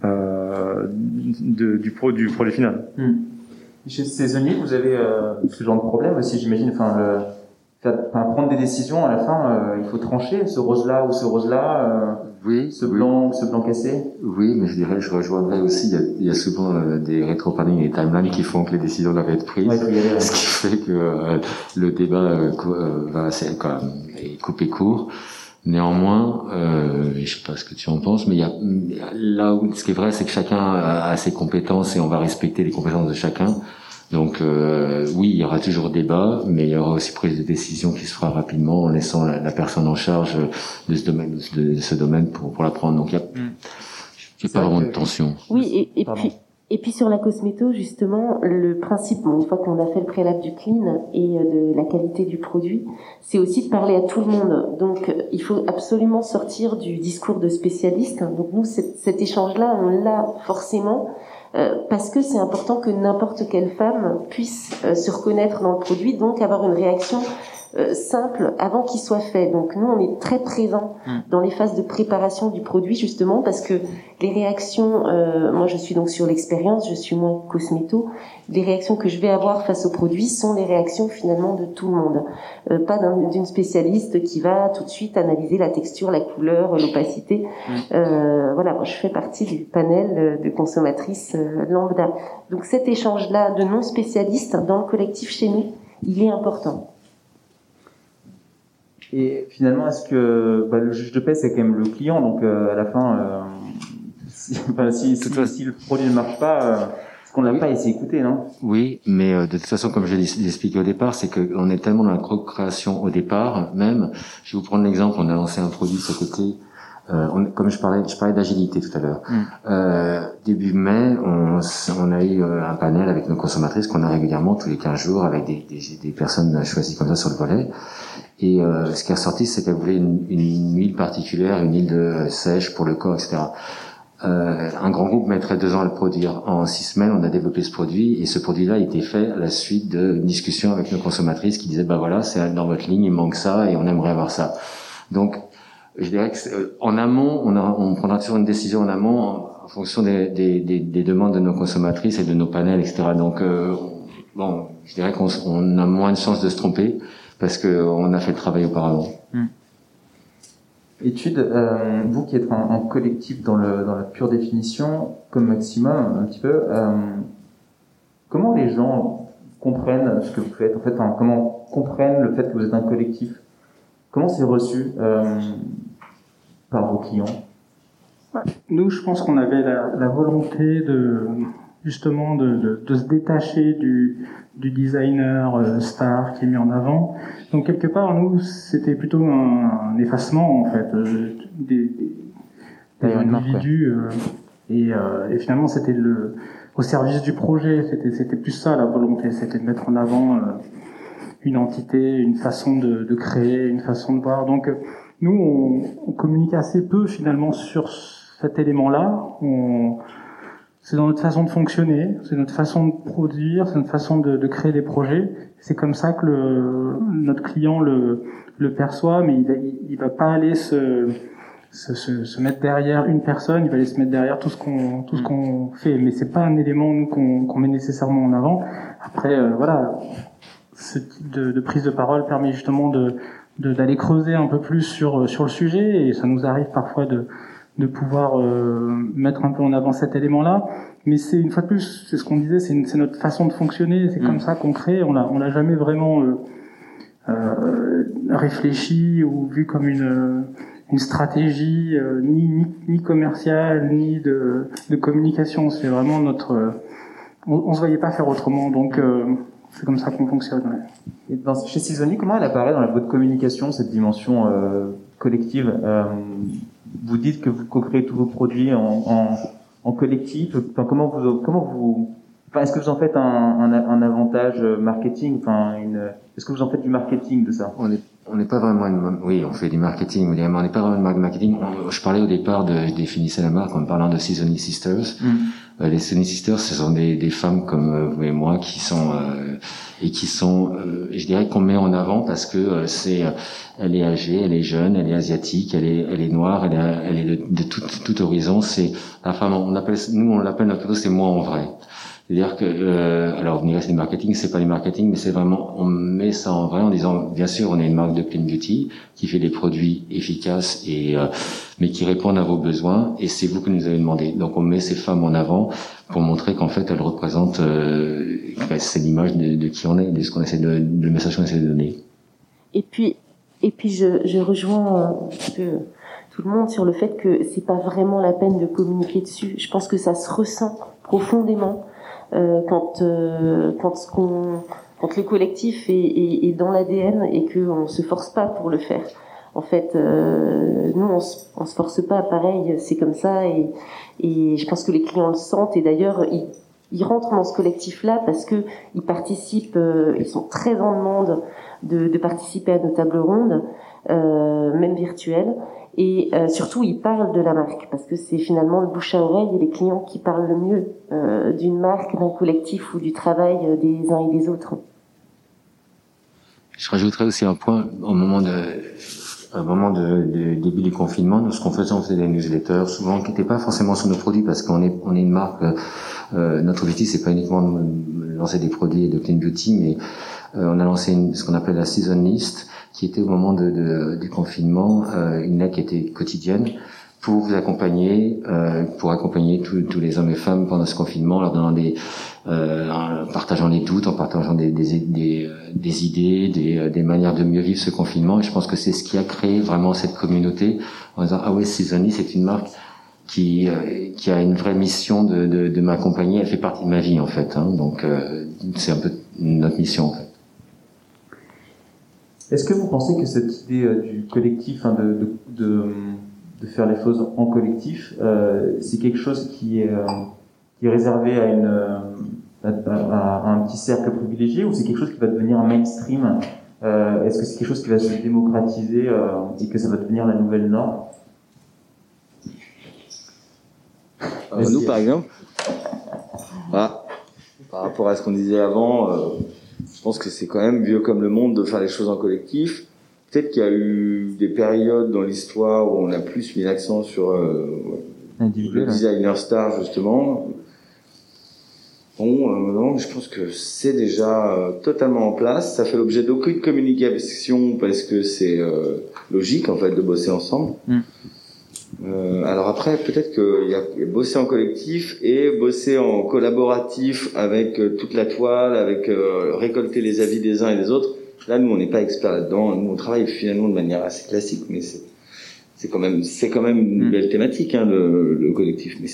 du projet final. Chez Saisonnier, vous avez ce genre de problème aussi, j'imagine, prendre des décisions, à la fin, il faut trancher, ce rose-là ou ce rose-là, ce blanc cassé. Oui, mais je rejoindrais aussi, il y a souvent des rétro-planning et timelines qui font que les décisions doivent être prises, ce qui fait que le débat est coupé court. Néanmoins, je sais pas ce que tu en penses, mais là où ce qui est vrai, c'est que chacun a ses compétences et on va respecter les compétences de chacun. Donc oui, il y aura toujours débat, mais il y aura aussi prise de décision qui se fera rapidement en laissant la personne en charge de ce domaine pour la prendre. Donc il y a pas vraiment de tension. Oui, et puis sur la cosméto, justement, le principe, une fois qu'on a fait le préalable du clean et de la qualité du produit, c'est aussi de parler à tout le monde. Donc il faut absolument sortir du discours de spécialiste. Donc nous, cet échange-là, on l'a forcément. Parce que c'est important que n'importe quelle femme puisse se reconnaître dans le produit, donc avoir une réaction simple avant qu'il soit fait. Donc nous, on est très présents dans les phases de préparation du produit, justement, parce que les réactions, moi je suis donc sur l'expérience, je suis moins cosméto, les réactions que je vais avoir face au produit sont les réactions finalement de tout le monde. Pas d'une spécialiste qui va tout de suite analyser la texture, la couleur, l'opacité. Voilà, moi je fais partie du panel de consommatrices lambda. Donc cet échange-là de non-spécialistes dans le collectif chez nous, il est important. Et finalement, est-ce que le juge de paix c'est quand même le client, donc à la fin, si le produit ne marche pas, est-ce qu'on l'a pas essayé d'écouter, non? Oui, mais de toute façon, comme je l'ai expliqué au départ, c'est qu'on est tellement dans la co-création au départ, même. Je vais vous prendre l'exemple. On a lancé un produit cet été. Comme je parlais d'agilité tout à l'heure. Début mai, on a eu un panel avec nos consommatrices qu'on a régulièrement tous les 15 jours avec des personnes choisies comme ça sur le volet. Et ce qui est ressorti, c'est qu'elle voulait une huile particulière, une huile sèche pour le corps, etc. Un grand groupe mettrait 2 ans à le produire. En 6 semaines, on a développé ce produit et ce produit-là a été fait à la suite d'une discussion avec nos consommatrices qui disaient voilà, c'est dans votre ligne, il manque ça et on aimerait avoir ça. Donc je dirais que en amont, on prendra toujours une décision en amont en fonction des demandes de nos consommatrices et de nos panels, etc. Donc je dirais qu'on a moins de chances de se tromper parce qu'on a fait le travail auparavant. Étude, vous qui êtes en collectif dans la pure définition, comme Maximum un petit peu, comment les gens comprennent ce que vous faites, en fait, comment comprennent le fait que vous êtes un collectif? Comment c'est reçu par vos clients? Nous, je pense qu'on avait la volonté justement de se détacher du designer star qui est mis en avant. Donc quelque part, nous, c'était plutôt un effacement en fait des individus et finalement c'était au service du projet. C'était plus ça la volonté, c'était de mettre en avant une entité, une façon de créer, une façon de voir. Donc nous, on communique assez peu finalement sur cet élément-là. C'est dans notre façon de fonctionner, c'est notre façon de produire, c'est notre façon de créer des projets. C'est comme ça que notre client le perçoit, mais il va pas aller se mettre derrière une personne, il va aller se mettre derrière tout ce qu'on fait. Mais c'est pas un élément nous qu'on met nécessairement en avant. Après, voilà, ce type de prise de parole permet justement d'aller creuser un peu plus sur le sujet, et ça nous arrive parfois de de pouvoir mettre un peu en avant cet élément-là. Mais c'est une fois de plus, c'est ce qu'on disait, c'est notre façon de fonctionner, c'est comme ça qu'on crée. On l'a jamais vraiment réfléchi ou vu comme une stratégie ni commerciale ni de communication. C'est vraiment notre on se voyait pas faire autrement, donc c'est comme ça qu'on fonctionne. Ouais. Et chez Seasonly, comment elle apparaît dans votre communication, cette dimension collective? Vous dites que vous co-créez tous vos produits en collectif. Enfin, comment vous est-ce que vous en faites un avantage marketing? Est-ce que vous en faites du marketing de ça? On n'est pas vraiment oui, on fait du marketing, mais on n'est pas vraiment une marque de marketing. Je parlais au départ je définissais la marque en parlant de Seasonly Sisters. Les Seasonly Sisters, ce sont des femmes comme vous et moi qui sont je dirais qu'on met en avant parce que elle est âgée, elle est jeune, elle est asiatique, elle est noire, elle est de tout horizon. C'est la femme. On l'appelle notre photo, c'est moi en vrai. C'est-à-dire que, alors, vous me direz, c'est du marketing, c'est pas du marketing, mais c'est vraiment, on met ça en vrai en disant, bien sûr, on est une marque de clean beauty qui fait des produits efficaces mais qui répondent à vos besoins, et c'est vous que nous avez demandé. Donc, on met ces femmes en avant pour montrer qu'en fait, elles représentent, c'est l'image de qui on est, de ce qu'on essaie le message qu'on essaie de donner. Et puis, je rejoins un petit peu tout le monde sur le fait que c'est pas vraiment la peine de communiquer dessus. Je pense que ça se ressent profondément. Quand le collectif est dans l'ADN et qu'on se force pas pour le faire. En fait, nous on se force pas, pareil, c'est comme ça et je pense que les clients le sentent et d'ailleurs ils rentrent dans ce collectif-là parce que ils participent, ils sont très en demande de participer à nos tables rondes, même virtuelles. Et surtout, ils parlent de la marque, parce que c'est finalement le bouche à oreille et les clients qui parlent le mieux d'une marque, d'un collectif ou du travail des uns et des autres. Je rajouterais aussi un point, au moment de début du confinement, nous, ce qu'on faisait, on faisait des newsletters, souvent qui n'étaient pas forcément sur nos produits, parce qu'on est une marque, notre objectif, c'est pas uniquement de lancer des produits de clean beauty, mais on a lancé ce qu'on appelle la season list, qui était au moment du confinement, une lettre qui était quotidienne pour vous accompagner, pour accompagner tous les hommes et femmes pendant ce confinement, en leur donnant en partageant les doutes, en partageant des idées, des manières de mieux vivre ce confinement. Et je pense que c'est ce qui a créé vraiment cette communauté en disant ah ouais, Seasonly, c'est une marque qui a une vraie mission de m'accompagner. Elle fait partie de ma vie en fait. Donc c'est un peu notre mission en fait. Est-ce que vous pensez que cette idée du collectif, de faire les choses en collectif, c'est quelque chose qui est réservé à un petit cercle privilégié, ou c'est quelque chose qui va devenir un mainstream? Est-ce que c'est quelque chose qui va se démocratiser et que ça va devenir la nouvelle norme? Nous, par exemple, par rapport à ce qu'on disait avant, je pense que c'est quand même vieux comme le monde de faire les choses en collectif. Peut-être qu'il y a eu des périodes dans l'histoire où on a plus mis l'accent sur le designer star, justement. Non, je pense que c'est déjà totalement en place. Ça fait l'objet d'aucune communication parce que c'est logique, en fait, de bosser ensemble. Alors après, peut-être qu'il y a bosser en collectif et bosser en collaboratif avec toute la toile, avec récolter les avis des uns et des autres. Là, nous, on n'est pas experts là-dedans. Nous, on travaille finalement de manière assez classique, mais c'est quand même une belle thématique, le collectif. Mais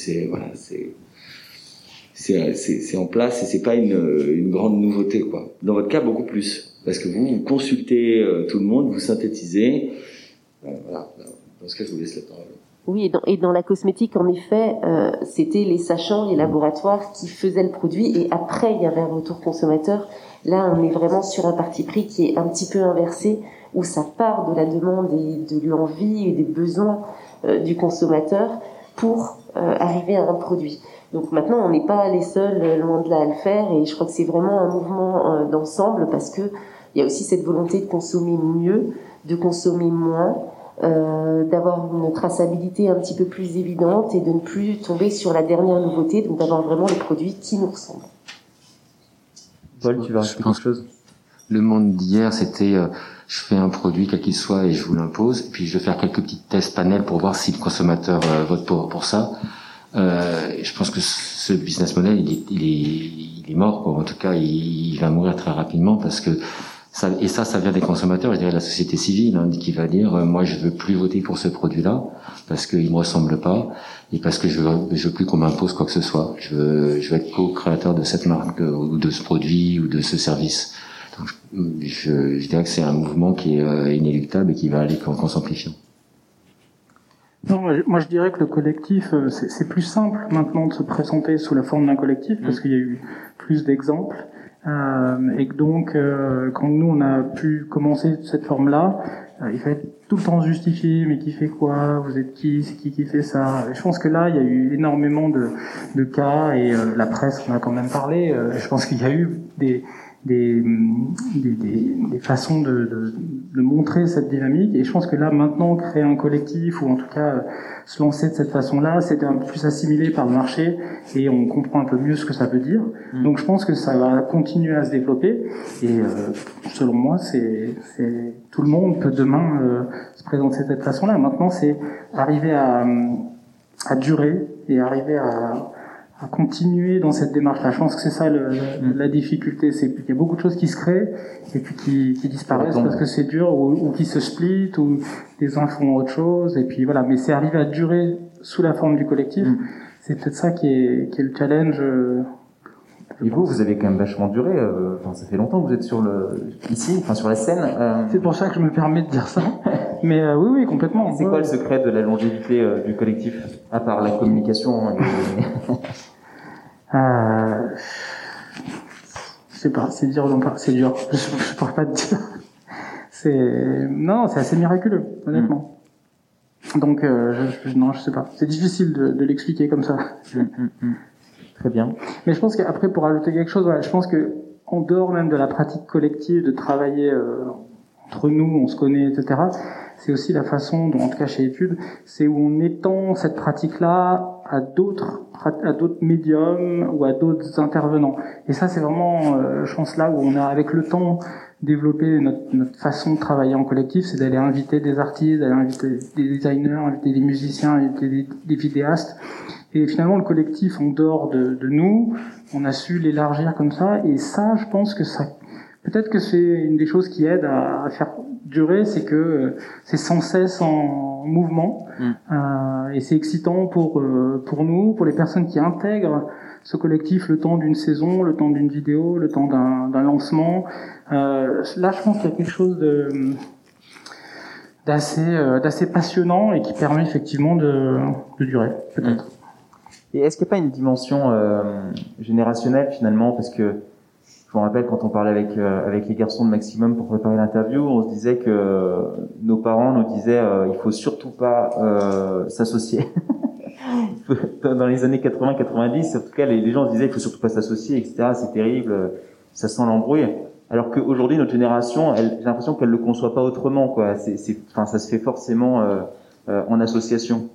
c'est en place et c'est pas une grande nouveauté, quoi. Dans votre cas, beaucoup plus, parce que vous consultez tout le monde, vous synthétisez. Voilà. Dans ce cas, je vous laisse la parole. Oui, et dans la cosmétique, en effet, c'était les sachants, les laboratoires qui faisaient le produit, et après, il y avait un retour consommateur. Là, on est vraiment sur un parti pris qui est un petit peu inversé, où ça part de la demande et de l'envie et des besoins du consommateur pour arriver à un produit. Donc maintenant, on n'est pas les seuls, loin de là, à le faire, et je crois que c'est vraiment un mouvement d'ensemble, parce que il y a aussi cette volonté de consommer mieux, de consommer moins, d'avoir une traçabilité un petit peu plus évidente et de ne plus tomber sur la dernière nouveauté, donc d'avoir vraiment les produits qui nous ressemblent. Paul, tu vas rajouter quelque chose? Le monde d'hier, c'était je fais un produit quel qu'il soit et je vous l'impose, et puis je vais faire quelques petits tests panels pour voir si le consommateur vote pour ça. Je pense que ce business model, il est mort, quoi. En tout cas, il va mourir très rapidement parce que ça vient des consommateurs, je dirais de la société civile, qui va dire moi je veux plus voter pour ce produit-là parce qu'il me ressemble pas et parce que je veux plus qu'on m'impose quoi que ce soit. Je veux être co-créateur de cette marque ou de ce produit ou de ce service. Donc je dirais que c'est un mouvement qui est inéluctable et qui va aller qu'en s'amplifiant. Non, moi je dirais que le collectif, c'est plus simple maintenant de se présenter sous la forme d'un collectif parce qu'il y a eu plus d'exemples. Et que donc, quand nous on a pu commencer cette forme-là, il fallait tout le temps se justifier, mais qui fait quoi, vous êtes qui, c'est qui fait ça. Et je pense que là, il y a eu énormément de cas et la presse en a quand même parlé. Je pense qu'il y a eu des façons de montrer cette dynamique, et je pense que là maintenant créer un collectif ou en tout cas se lancer de cette façon-là, c'est un peu plus assimilé par le marché et on comprend un peu mieux ce que ça veut dire. Donc je pense que ça va continuer à se développer et selon moi c'est tout le monde peut demain se présenter de cette façon-là. Maintenant c'est arriver à durer et arriver à continuer dans cette démarche-là. Je pense que c'est ça la difficulté, c'est qu'il y a beaucoup de choses qui se créent et puis qui disparaissent parce que c'est dur ou qui se split ou les uns font autre chose et puis voilà. Mais c'est arriver à durer sous la forme du collectif. C'est peut-être ça qui est le challenge. Et vous avez quand même vachement duré. Ça fait longtemps que vous êtes sur la scène. C'est pour ça que je me permets de dire ça. Mais oui, complètement. C'est quoi le secret de la longévité du collectif, à part la communication Je sais pas, c'est dur, c'est dur. Je pourrais pas te dire. C'est assez miraculeux, honnêtement. Donc, je sais pas. C'est difficile de l'expliquer comme ça. Très bien. Mais je pense qu'après, pour ajouter quelque chose, je pense que en dehors même de la pratique collective, de travailler entre nous, on se connaît, etc., c'est aussi la façon dont, en tout cas chez Études, c'est où on étend cette pratique-là à d'autres médiums ou à d'autres intervenants. Et ça, c'est vraiment, je pense, là où on a, avec le temps, développé notre façon de travailler en collectif, c'est d'aller inviter des artistes, d'aller inviter des designers, inviter des musiciens, inviter des vidéastes. Et finalement, le collectif, en dehors de nous, on a su l'élargir comme ça. Et ça, je pense que ça, peut-être que c'est une des choses qui aide à faire durer, c'est que c'est sans cesse en mouvement. Et c'est excitant pour nous, pour les personnes qui intègrent ce collectif le temps d'une saison, le temps d'une vidéo, le temps d'un lancement. Là, je pense qu'il y a quelque chose d'assez passionnant et qui permet effectivement de durer, peut-être. Et est-ce qu'il n'y a pas une dimension générationnelle finalement, parce que je me rappelle quand on parlait avec les garçons de Maximum pour préparer l'interview, on se disait que nos parents nous disaient il faut surtout pas s'associer. Dans les années 80-90, en tout cas, les gens se disaient il faut surtout pas s'associer, etc. C'est terrible, ça sent l'embrouille. Alors qu'aujourd'hui, notre génération, j'ai l'impression qu'elle le conçoit pas autrement, quoi. Ça se fait forcément en association.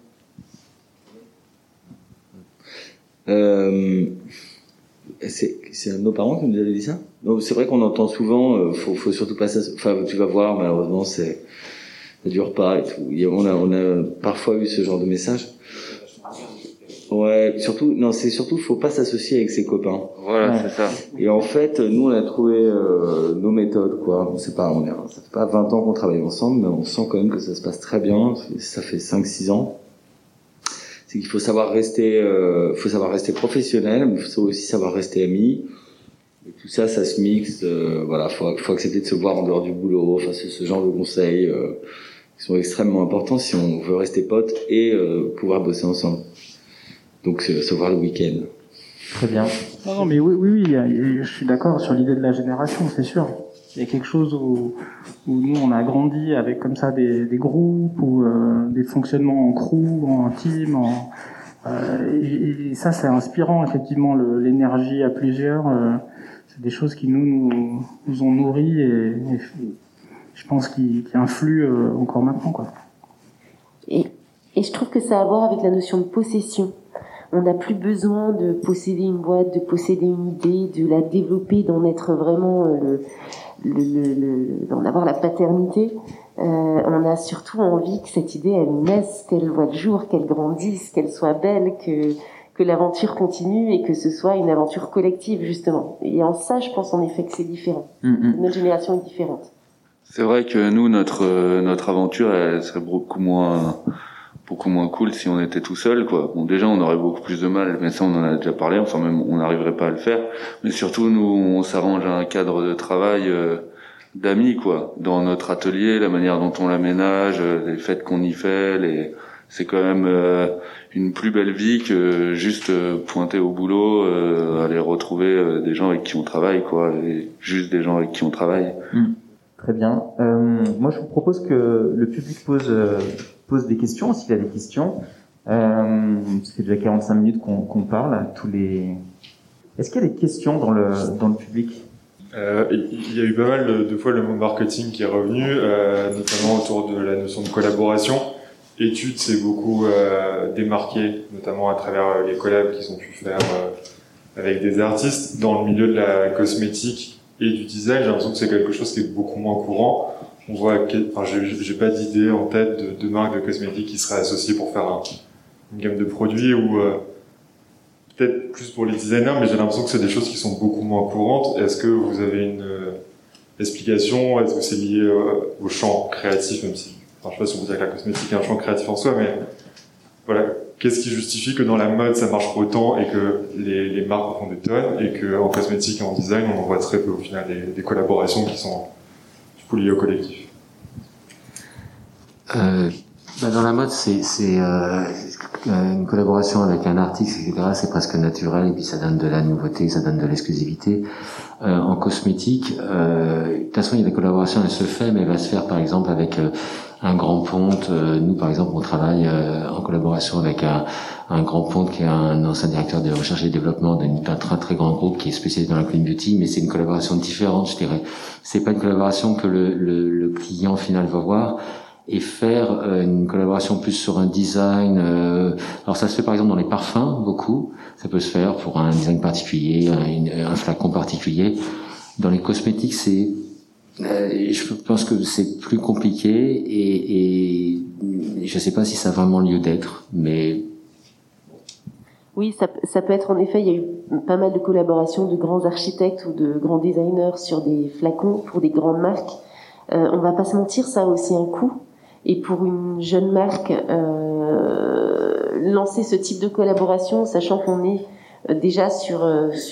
C'est nos parents qui nous avaient dit ça. Donc c'est vrai qu'on entend souvent faut surtout pas ça. Enfin, tu vas voir, malheureusement ça dure pas et tout. On a parfois eu ce genre de message. Ouais, c'est surtout faut pas s'associer avec ses copains. Voilà, c'est ça. Et en fait, nous on a trouvé nos méthodes, quoi. Ça fait pas 20 ans qu'on travaille ensemble, mais on sent quand même que ça se passe très bien. Ça fait 5-6 ans. C'est qu'il faut savoir rester professionnel, mais il faut aussi savoir rester ami. Et tout ça se mixe. Faut accepter de se voir en dehors du boulot. Enfin, c'est ce genre de conseils qui sont extrêmement importants si on veut rester potes et pouvoir bosser ensemble. Donc, se voir le week-end. Très bien. Non, mais oui, je suis d'accord sur l'idée de la génération, c'est sûr. Il y a quelque chose où nous on a grandi avec comme ça des groupes ou des fonctionnements en crew, en team, et ça c'est inspirant effectivement, l'énergie à plusieurs. C'est des choses qui nous ont nourris et je pense qui influent encore maintenant, quoi. Et je trouve que ça a à voir avec la notion de possession. On n'a plus besoin de posséder une boîte, de posséder une idée, de la développer, d'en être vraiment d'en avoir la paternité, on a surtout envie que cette idée elle naisse, qu'elle voie le jour, qu'elle grandisse, qu'elle soit belle, que l'aventure continue et que ce soit une aventure collective justement. Et en ça, je pense en effet que c'est différent. Notre génération est différente. C'est vrai que nous, notre aventure, elle serait beaucoup moins cool si on était tout seul, quoi. Bon, déjà, on aurait beaucoup plus de mal, mais ça, on en a déjà parlé, enfin, même, on n'arriverait pas à le faire. Mais surtout, nous, on s'arrange à un cadre de travail, d'amis, quoi. Dans notre atelier, la manière dont on l'aménage, les fêtes qu'on y fait, c'est quand même, une plus belle vie que juste pointer au boulot, aller retrouver des gens avec qui on travaille, quoi. Et juste des gens avec qui on travaille. Très bien. Moi, je vous propose que le public pose des questions, s'il a des questions. Ça fait déjà 45 minutes qu'on parle à tous les... Est-ce qu'il y a des questions dans le public? Il y a eu pas mal de fois le mot marketing qui est revenu, notamment autour de la notion de collaboration. Études s'est beaucoup démarqué, notamment à travers les collabs qu'ils ont pu faire avec des artistes. Dans le milieu de la cosmétique et du design, j'ai l'impression que c'est quelque chose qui est beaucoup moins courant. On voit, j'ai pas d'idée en tête de marques de cosmétiques qui seraient associées pour faire une gamme de produits ou peut-être plus pour les designers, mais j'ai l'impression que c'est des choses qui sont beaucoup moins courantes. Est-ce que vous avez une explication? Est-ce que c'est lié au champ créatif, même si, je sais pas si on peut dire que la cosmétique est un champ créatif en soi, mais voilà. Qu'est-ce qui justifie que dans la mode ça marche autant et que les marques en font des tonnes et que en cosmétique et en design on en voit très peu au final des collaborations qui sont du coup liées au collectif? Dans la mode, c'est une collaboration avec un artiste, etc. C'est presque naturel et puis ça donne de la nouveauté, ça donne de l'exclusivité. En cosmétique, de toute façon, il y a des collaborations, elle se fait, mais elle va se faire par exemple avec un grand ponte. Nous, par exemple, on travaille en collaboration avec un grand ponte qui est un ancien directeur de recherche et développement d'un très très grand groupe qui est spécialisé dans la clean beauty, mais c'est une collaboration différente, je dirais. C'est pas une collaboration que le client final va voir. Et faire une collaboration plus sur un design. Alors ça se fait par exemple dans les parfums, beaucoup. Ça peut se faire pour un design particulier, un flacon particulier. Dans les cosmétiques, je pense que c'est plus compliqué et je sais pas si ça a vraiment lieu d'être, mais... Oui, ça peut être en effet, il y a eu pas mal de collaborations de grands architectes ou de grands designers sur des flacons pour des grandes marques. On va pas se mentir, ça a aussi un coût. Et pour une jeune marque, lancer ce type de collaboration, sachant qu'on est déjà sur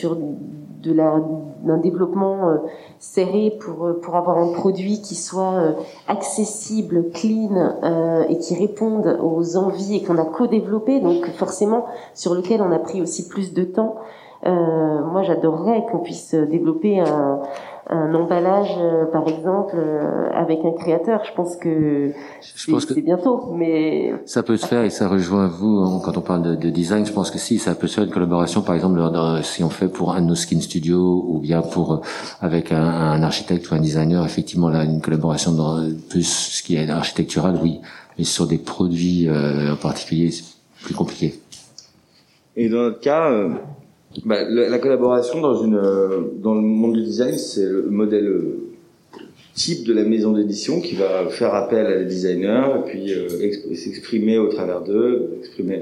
d'un développement serré pour avoir un produit qui soit accessible, clean et qui réponde aux envies et qu'on a co-développé, donc forcément sur lequel on a pris aussi plus de temps. Moi, j'adorerais qu'on puisse développer un emballage, par exemple, avec un créateur. Je pense que c'est bientôt, mais ça peut se faire et ça rejoint vous quand on parle de design. Je pense que si ça peut se faire une collaboration, par exemple, si on fait pour un de nos skin studios ou bien avec un architecte ou un designer, effectivement là une collaboration dans plus ce qui est architectural, oui, mais sur des produits en particulier, c'est plus compliqué. Et dans notre cas. La collaboration dans le monde du design, c'est le modèle type de la maison d'édition qui va faire appel à des designers et puis s'exprimer au travers d'eux,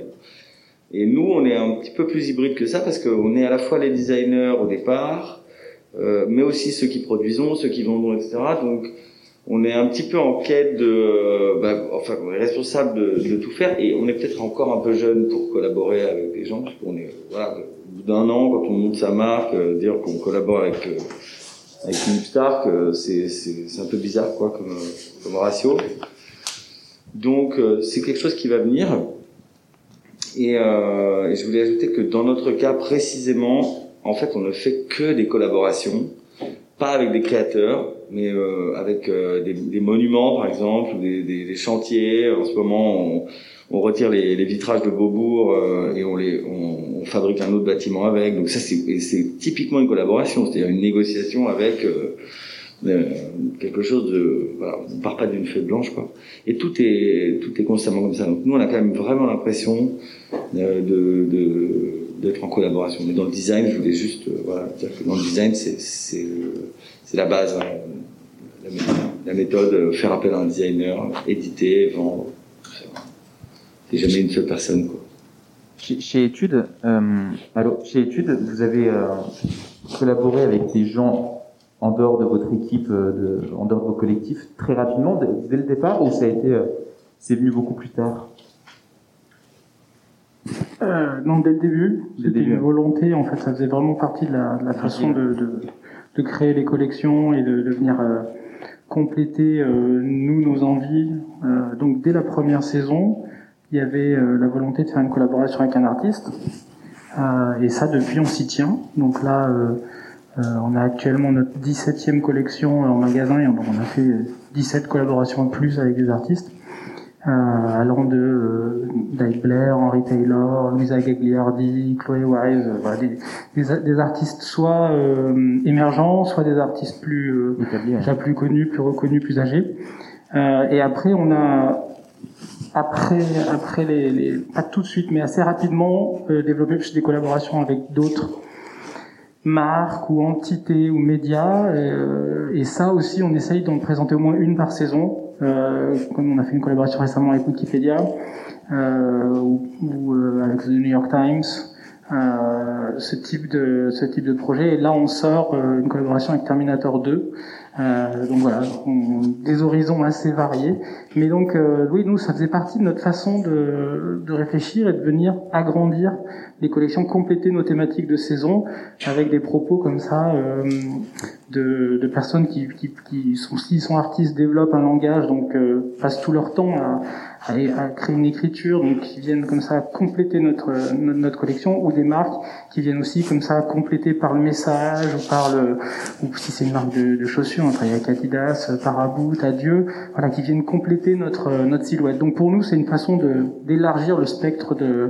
Et nous, on est un petit peu plus hybride que ça parce qu'on est à la fois les designers au départ, mais aussi ceux qui produisons, ceux qui vendons, etc. Donc, on est un petit peu en quête on est responsable de tout faire et on est peut-être encore un peu jeune pour collaborer avec des gens parce qu'on est, au bout d'un an, quand on monte sa marque, dire qu'on collabore avec une star, c'est un peu bizarre, quoi, comme ratio. Donc, c'est quelque chose qui va venir. Et je voulais ajouter que dans notre cas, précisément, en fait, on ne fait que des collaborations, pas avec des créateurs, mais avec des monuments, par exemple, ou des chantiers. En ce moment, on retire les vitrages de Beaubourg et on fabrique un autre bâtiment avec. Donc ça, c'est typiquement une collaboration, c'est-à-dire une négociation avec quelque chose de... Voilà, on part pas d'une feuille blanche, quoi. Et tout est constamment comme ça. Donc nous, on a quand même vraiment l'impression d'être en collaboration. Mais dans le design, je voulais juste dire que dans le design, c'est la base, hein. La méthode, faire appel à un designer, éditer, vendre. C'est jamais une seule personne, quoi. Chez Études, vous avez collaboré avec des gens en dehors de votre équipe, en dehors de vos collectifs, très rapidement, dès le départ, ou c'est venu beaucoup plus tard? Non, dès le début. C'était une volonté, en fait, ça faisait vraiment partie de la façon de créer les collections et de venir compléter nos envies. Donc dès la première saison, il y avait la volonté de faire une collaboration avec un artiste, et ça depuis on s'y tient. Donc là on a actuellement notre 17e collection en magasin et on a fait 17 collaborations en plus avec des artistes, allant de Dave Blair, Henry Taylor, Luisa Gagliardi, Chloé Wise, voilà, des artistes soit émergents, soit des artistes plus déjà plus connus, plus reconnus, plus âgés. Et après on a après pas tout de suite mais assez rapidement développé des collaborations avec d'autres marques ou entités ou médias, et ça aussi on essaye d'en présenter au moins une par saison, comme on a fait une collaboration récemment avec Wikipédia ou avec The New York Times, ce type de projet. Et là on sort une collaboration avec Terminator 2, donc voilà, des horizons assez variés, mais donc oui, nous ça faisait partie de notre façon de réfléchir et de venir agrandir les collections, compléter nos thématiques de saison avec des propos comme ça de personnes qui sont, s'ils sont artistes, développent un langage, donc passent tout leur temps à créer une écriture, donc qui viennent comme ça compléter notre collection, ou des marques qui viennent aussi comme ça compléter par le message ou si c'est une marque de chaussures, on travaille avec Adidas, Paraboot, Adieu, voilà, qui viennent compléter notre silhouette. Donc pour nous c'est une façon d'élargir le spectre de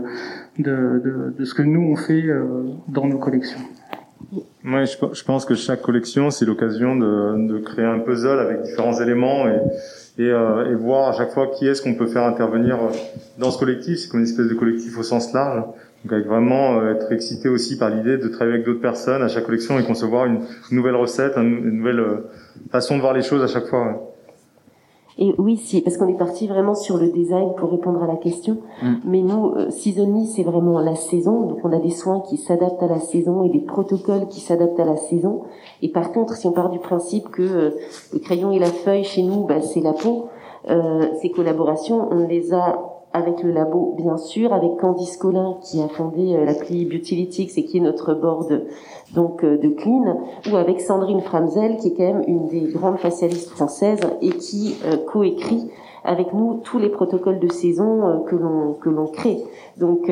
ce que nous on fait dans nos collections. Ouais, je pense que chaque collection c'est l'occasion de créer un puzzle avec différents éléments et voir à chaque fois qui est-ce qu'on peut faire intervenir dans ce collectif. C'est comme une espèce de collectif au sens large. Donc avec vraiment être excité aussi par l'idée de travailler avec d'autres personnes à chaque collection et concevoir une nouvelle recette, une nouvelle façon de voir les choses à chaque fois. Ouais. Et oui, si, parce qu'on est parti vraiment sur le design pour répondre à la question. Mais nous, Seasonly, c'est vraiment la saison. Donc on a des soins qui s'adaptent à la saison et des protocoles qui s'adaptent à la saison. Et par contre, si on part du principe que le crayon et la feuille chez nous, c'est la peau, ces collaborations, on les a avec le labo, bien sûr, avec Candice Collin qui a fondé l'appli Beautylytics et qui est notre board de Clean, ou avec Sandrine Framzel qui est quand même une des grandes facialistes françaises et qui coécrit avec nous tous les protocoles de saison que l'on crée. Donc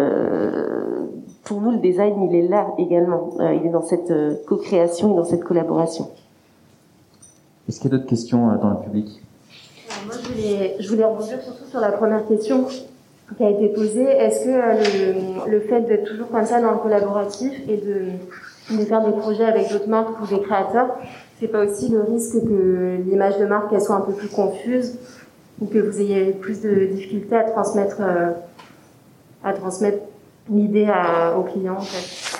pour nous le design il est là également, il est dans cette co-création et dans cette collaboration. Est-ce qu'il y a d'autres questions dans le public? Moi, je voulais rebondir surtout sur la première question qui a été posée. Est-ce que le fait d'être toujours comme ça dans le collaboratif et de faire des projets avec d'autres marques ou des créateurs, c'est pas aussi le risque que l'image de marque elle soit un peu plus confuse ou que vous ayez plus de difficultés à transmettre l'idée aux clients en fait?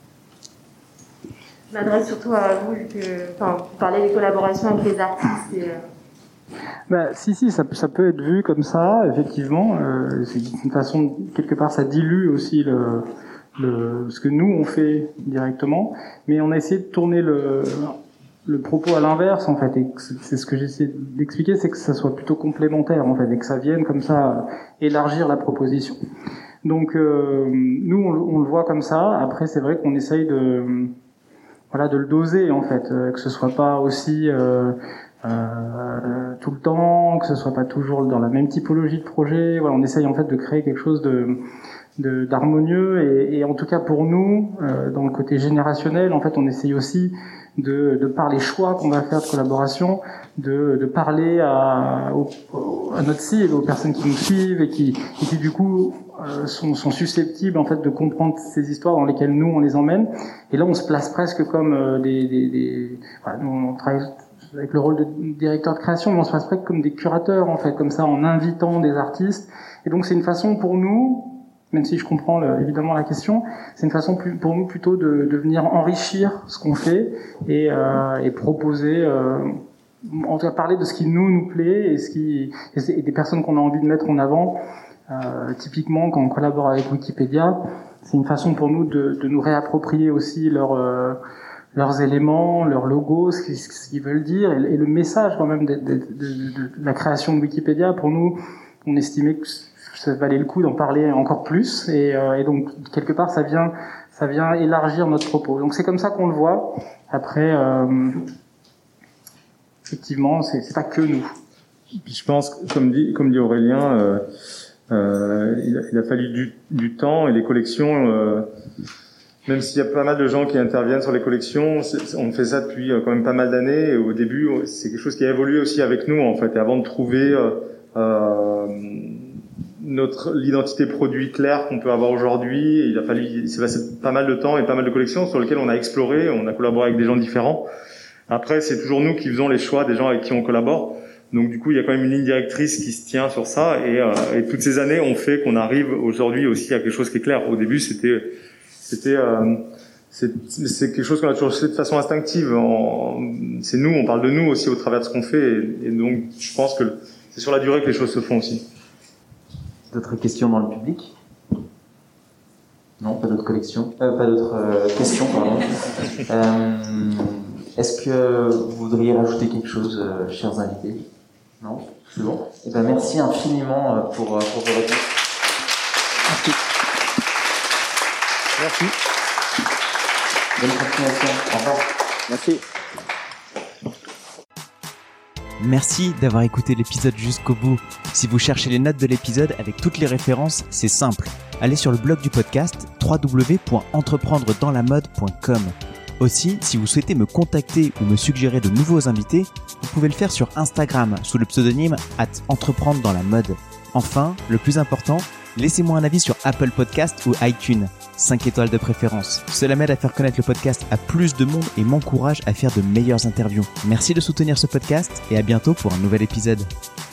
Je m'adresse surtout à vous, vous parlez des collaborations avec les artistes et Si, ça peut être vu comme ça, effectivement. C'est une façon, quelque part, ça dilue aussi ce que nous on fait directement. Mais on a essayé de tourner le propos à l'inverse, en fait. Et c'est ce que j'essaie d'expliquer, c'est que ça soit plutôt complémentaire, en fait, et que ça vienne comme ça élargir la proposition. Donc, nous, on le voit comme ça. Après, c'est vrai qu'on essaye de le doser, en fait, que ce soit pas aussi tout le temps, que ce soit pas toujours dans la même typologie de projet. Voilà, on essaye en fait de créer quelque chose d'harmonieux et en tout cas pour nous, dans le côté générationnel, en fait, on essaye aussi de par les choix qu'on va faire de collaboration, de parler à notre cible, aux personnes qui nous suivent et qui du coup sont susceptibles en fait de comprendre ces histoires dans lesquelles nous on les emmène. Et là, on se place presque comme on travaille avec le rôle de directeur de création, mais on se passe presque comme des curateurs, en fait, comme ça, en invitant des artistes. Et donc, c'est une façon pour nous même si je comprends évidemment la question, c'est une façon pour nous plutôt de venir enrichir ce qu'on fait et proposer, en tout cas parler de ce qui nous plaît et des personnes qu'on a envie de mettre en avant. Typiquement, quand on collabore avec Wikipédia, c'est une façon pour nous de nous réapproprier aussi leurs éléments, leurs logos, ce qu'ils veulent dire, et le message quand même de la création de Wikipédia. Pour nous, on estimait que ça valait le coup d'en parler encore plus, et donc quelque part ça vient élargir notre propos. Donc c'est comme ça qu'on le voit. Après, effectivement, c'est pas que nous. Je pense, comme dit Aurélien, il a fallu du temps, et les collections, même s'il y a pas mal de gens qui interviennent sur les collections, on fait ça depuis quand même pas mal d'années, et au début c'est quelque chose qui a évolué aussi avec nous en fait, et avant de trouver l'identité produit claire qu'on peut avoir aujourd'hui, il s'est passé pas mal de temps et pas mal de collections sur lesquelles on a exploré, on a collaboré avec des gens différents. Après, c'est toujours nous qui faisons les choix des gens avec qui on collabore. Donc du coup, il y a quand même une ligne directrice qui se tient sur ça, et toutes ces années ont fait qu'on arrive aujourd'hui aussi à quelque chose qui est clair. Au début, c'est quelque chose qu'on a toujours fait de façon instinctive. C'est nous, on parle de nous aussi au travers de ce qu'on fait, et donc je pense que c'est sur la durée que les choses se font aussi. D'autres questions dans le public? Non, pas d'autres questions, pardon. Est-ce que vous voudriez rajouter quelque chose, chers invités? Non, c'est bon. Eh ben, merci infiniment pour vos réponses. Merci. Bonne continuation. Au revoir. Merci. Merci d'avoir écouté l'épisode jusqu'au bout. Si vous cherchez les notes de l'épisode avec toutes les références, c'est simple. Allez sur le blog du podcast www.entreprendredanslamode.com. Aussi, si vous souhaitez me contacter ou me suggérer de nouveaux invités, vous pouvez le faire sur Instagram sous le pseudonyme @entreprendre-dans-la-mode. Enfin, le plus important, laissez-moi un avis sur Apple Podcast ou iTunes, 5 étoiles de préférence. Cela m'aide à faire connaître le podcast à plus de monde et m'encourage à faire de meilleures interviews. Merci de soutenir ce podcast et à bientôt pour un nouvel épisode.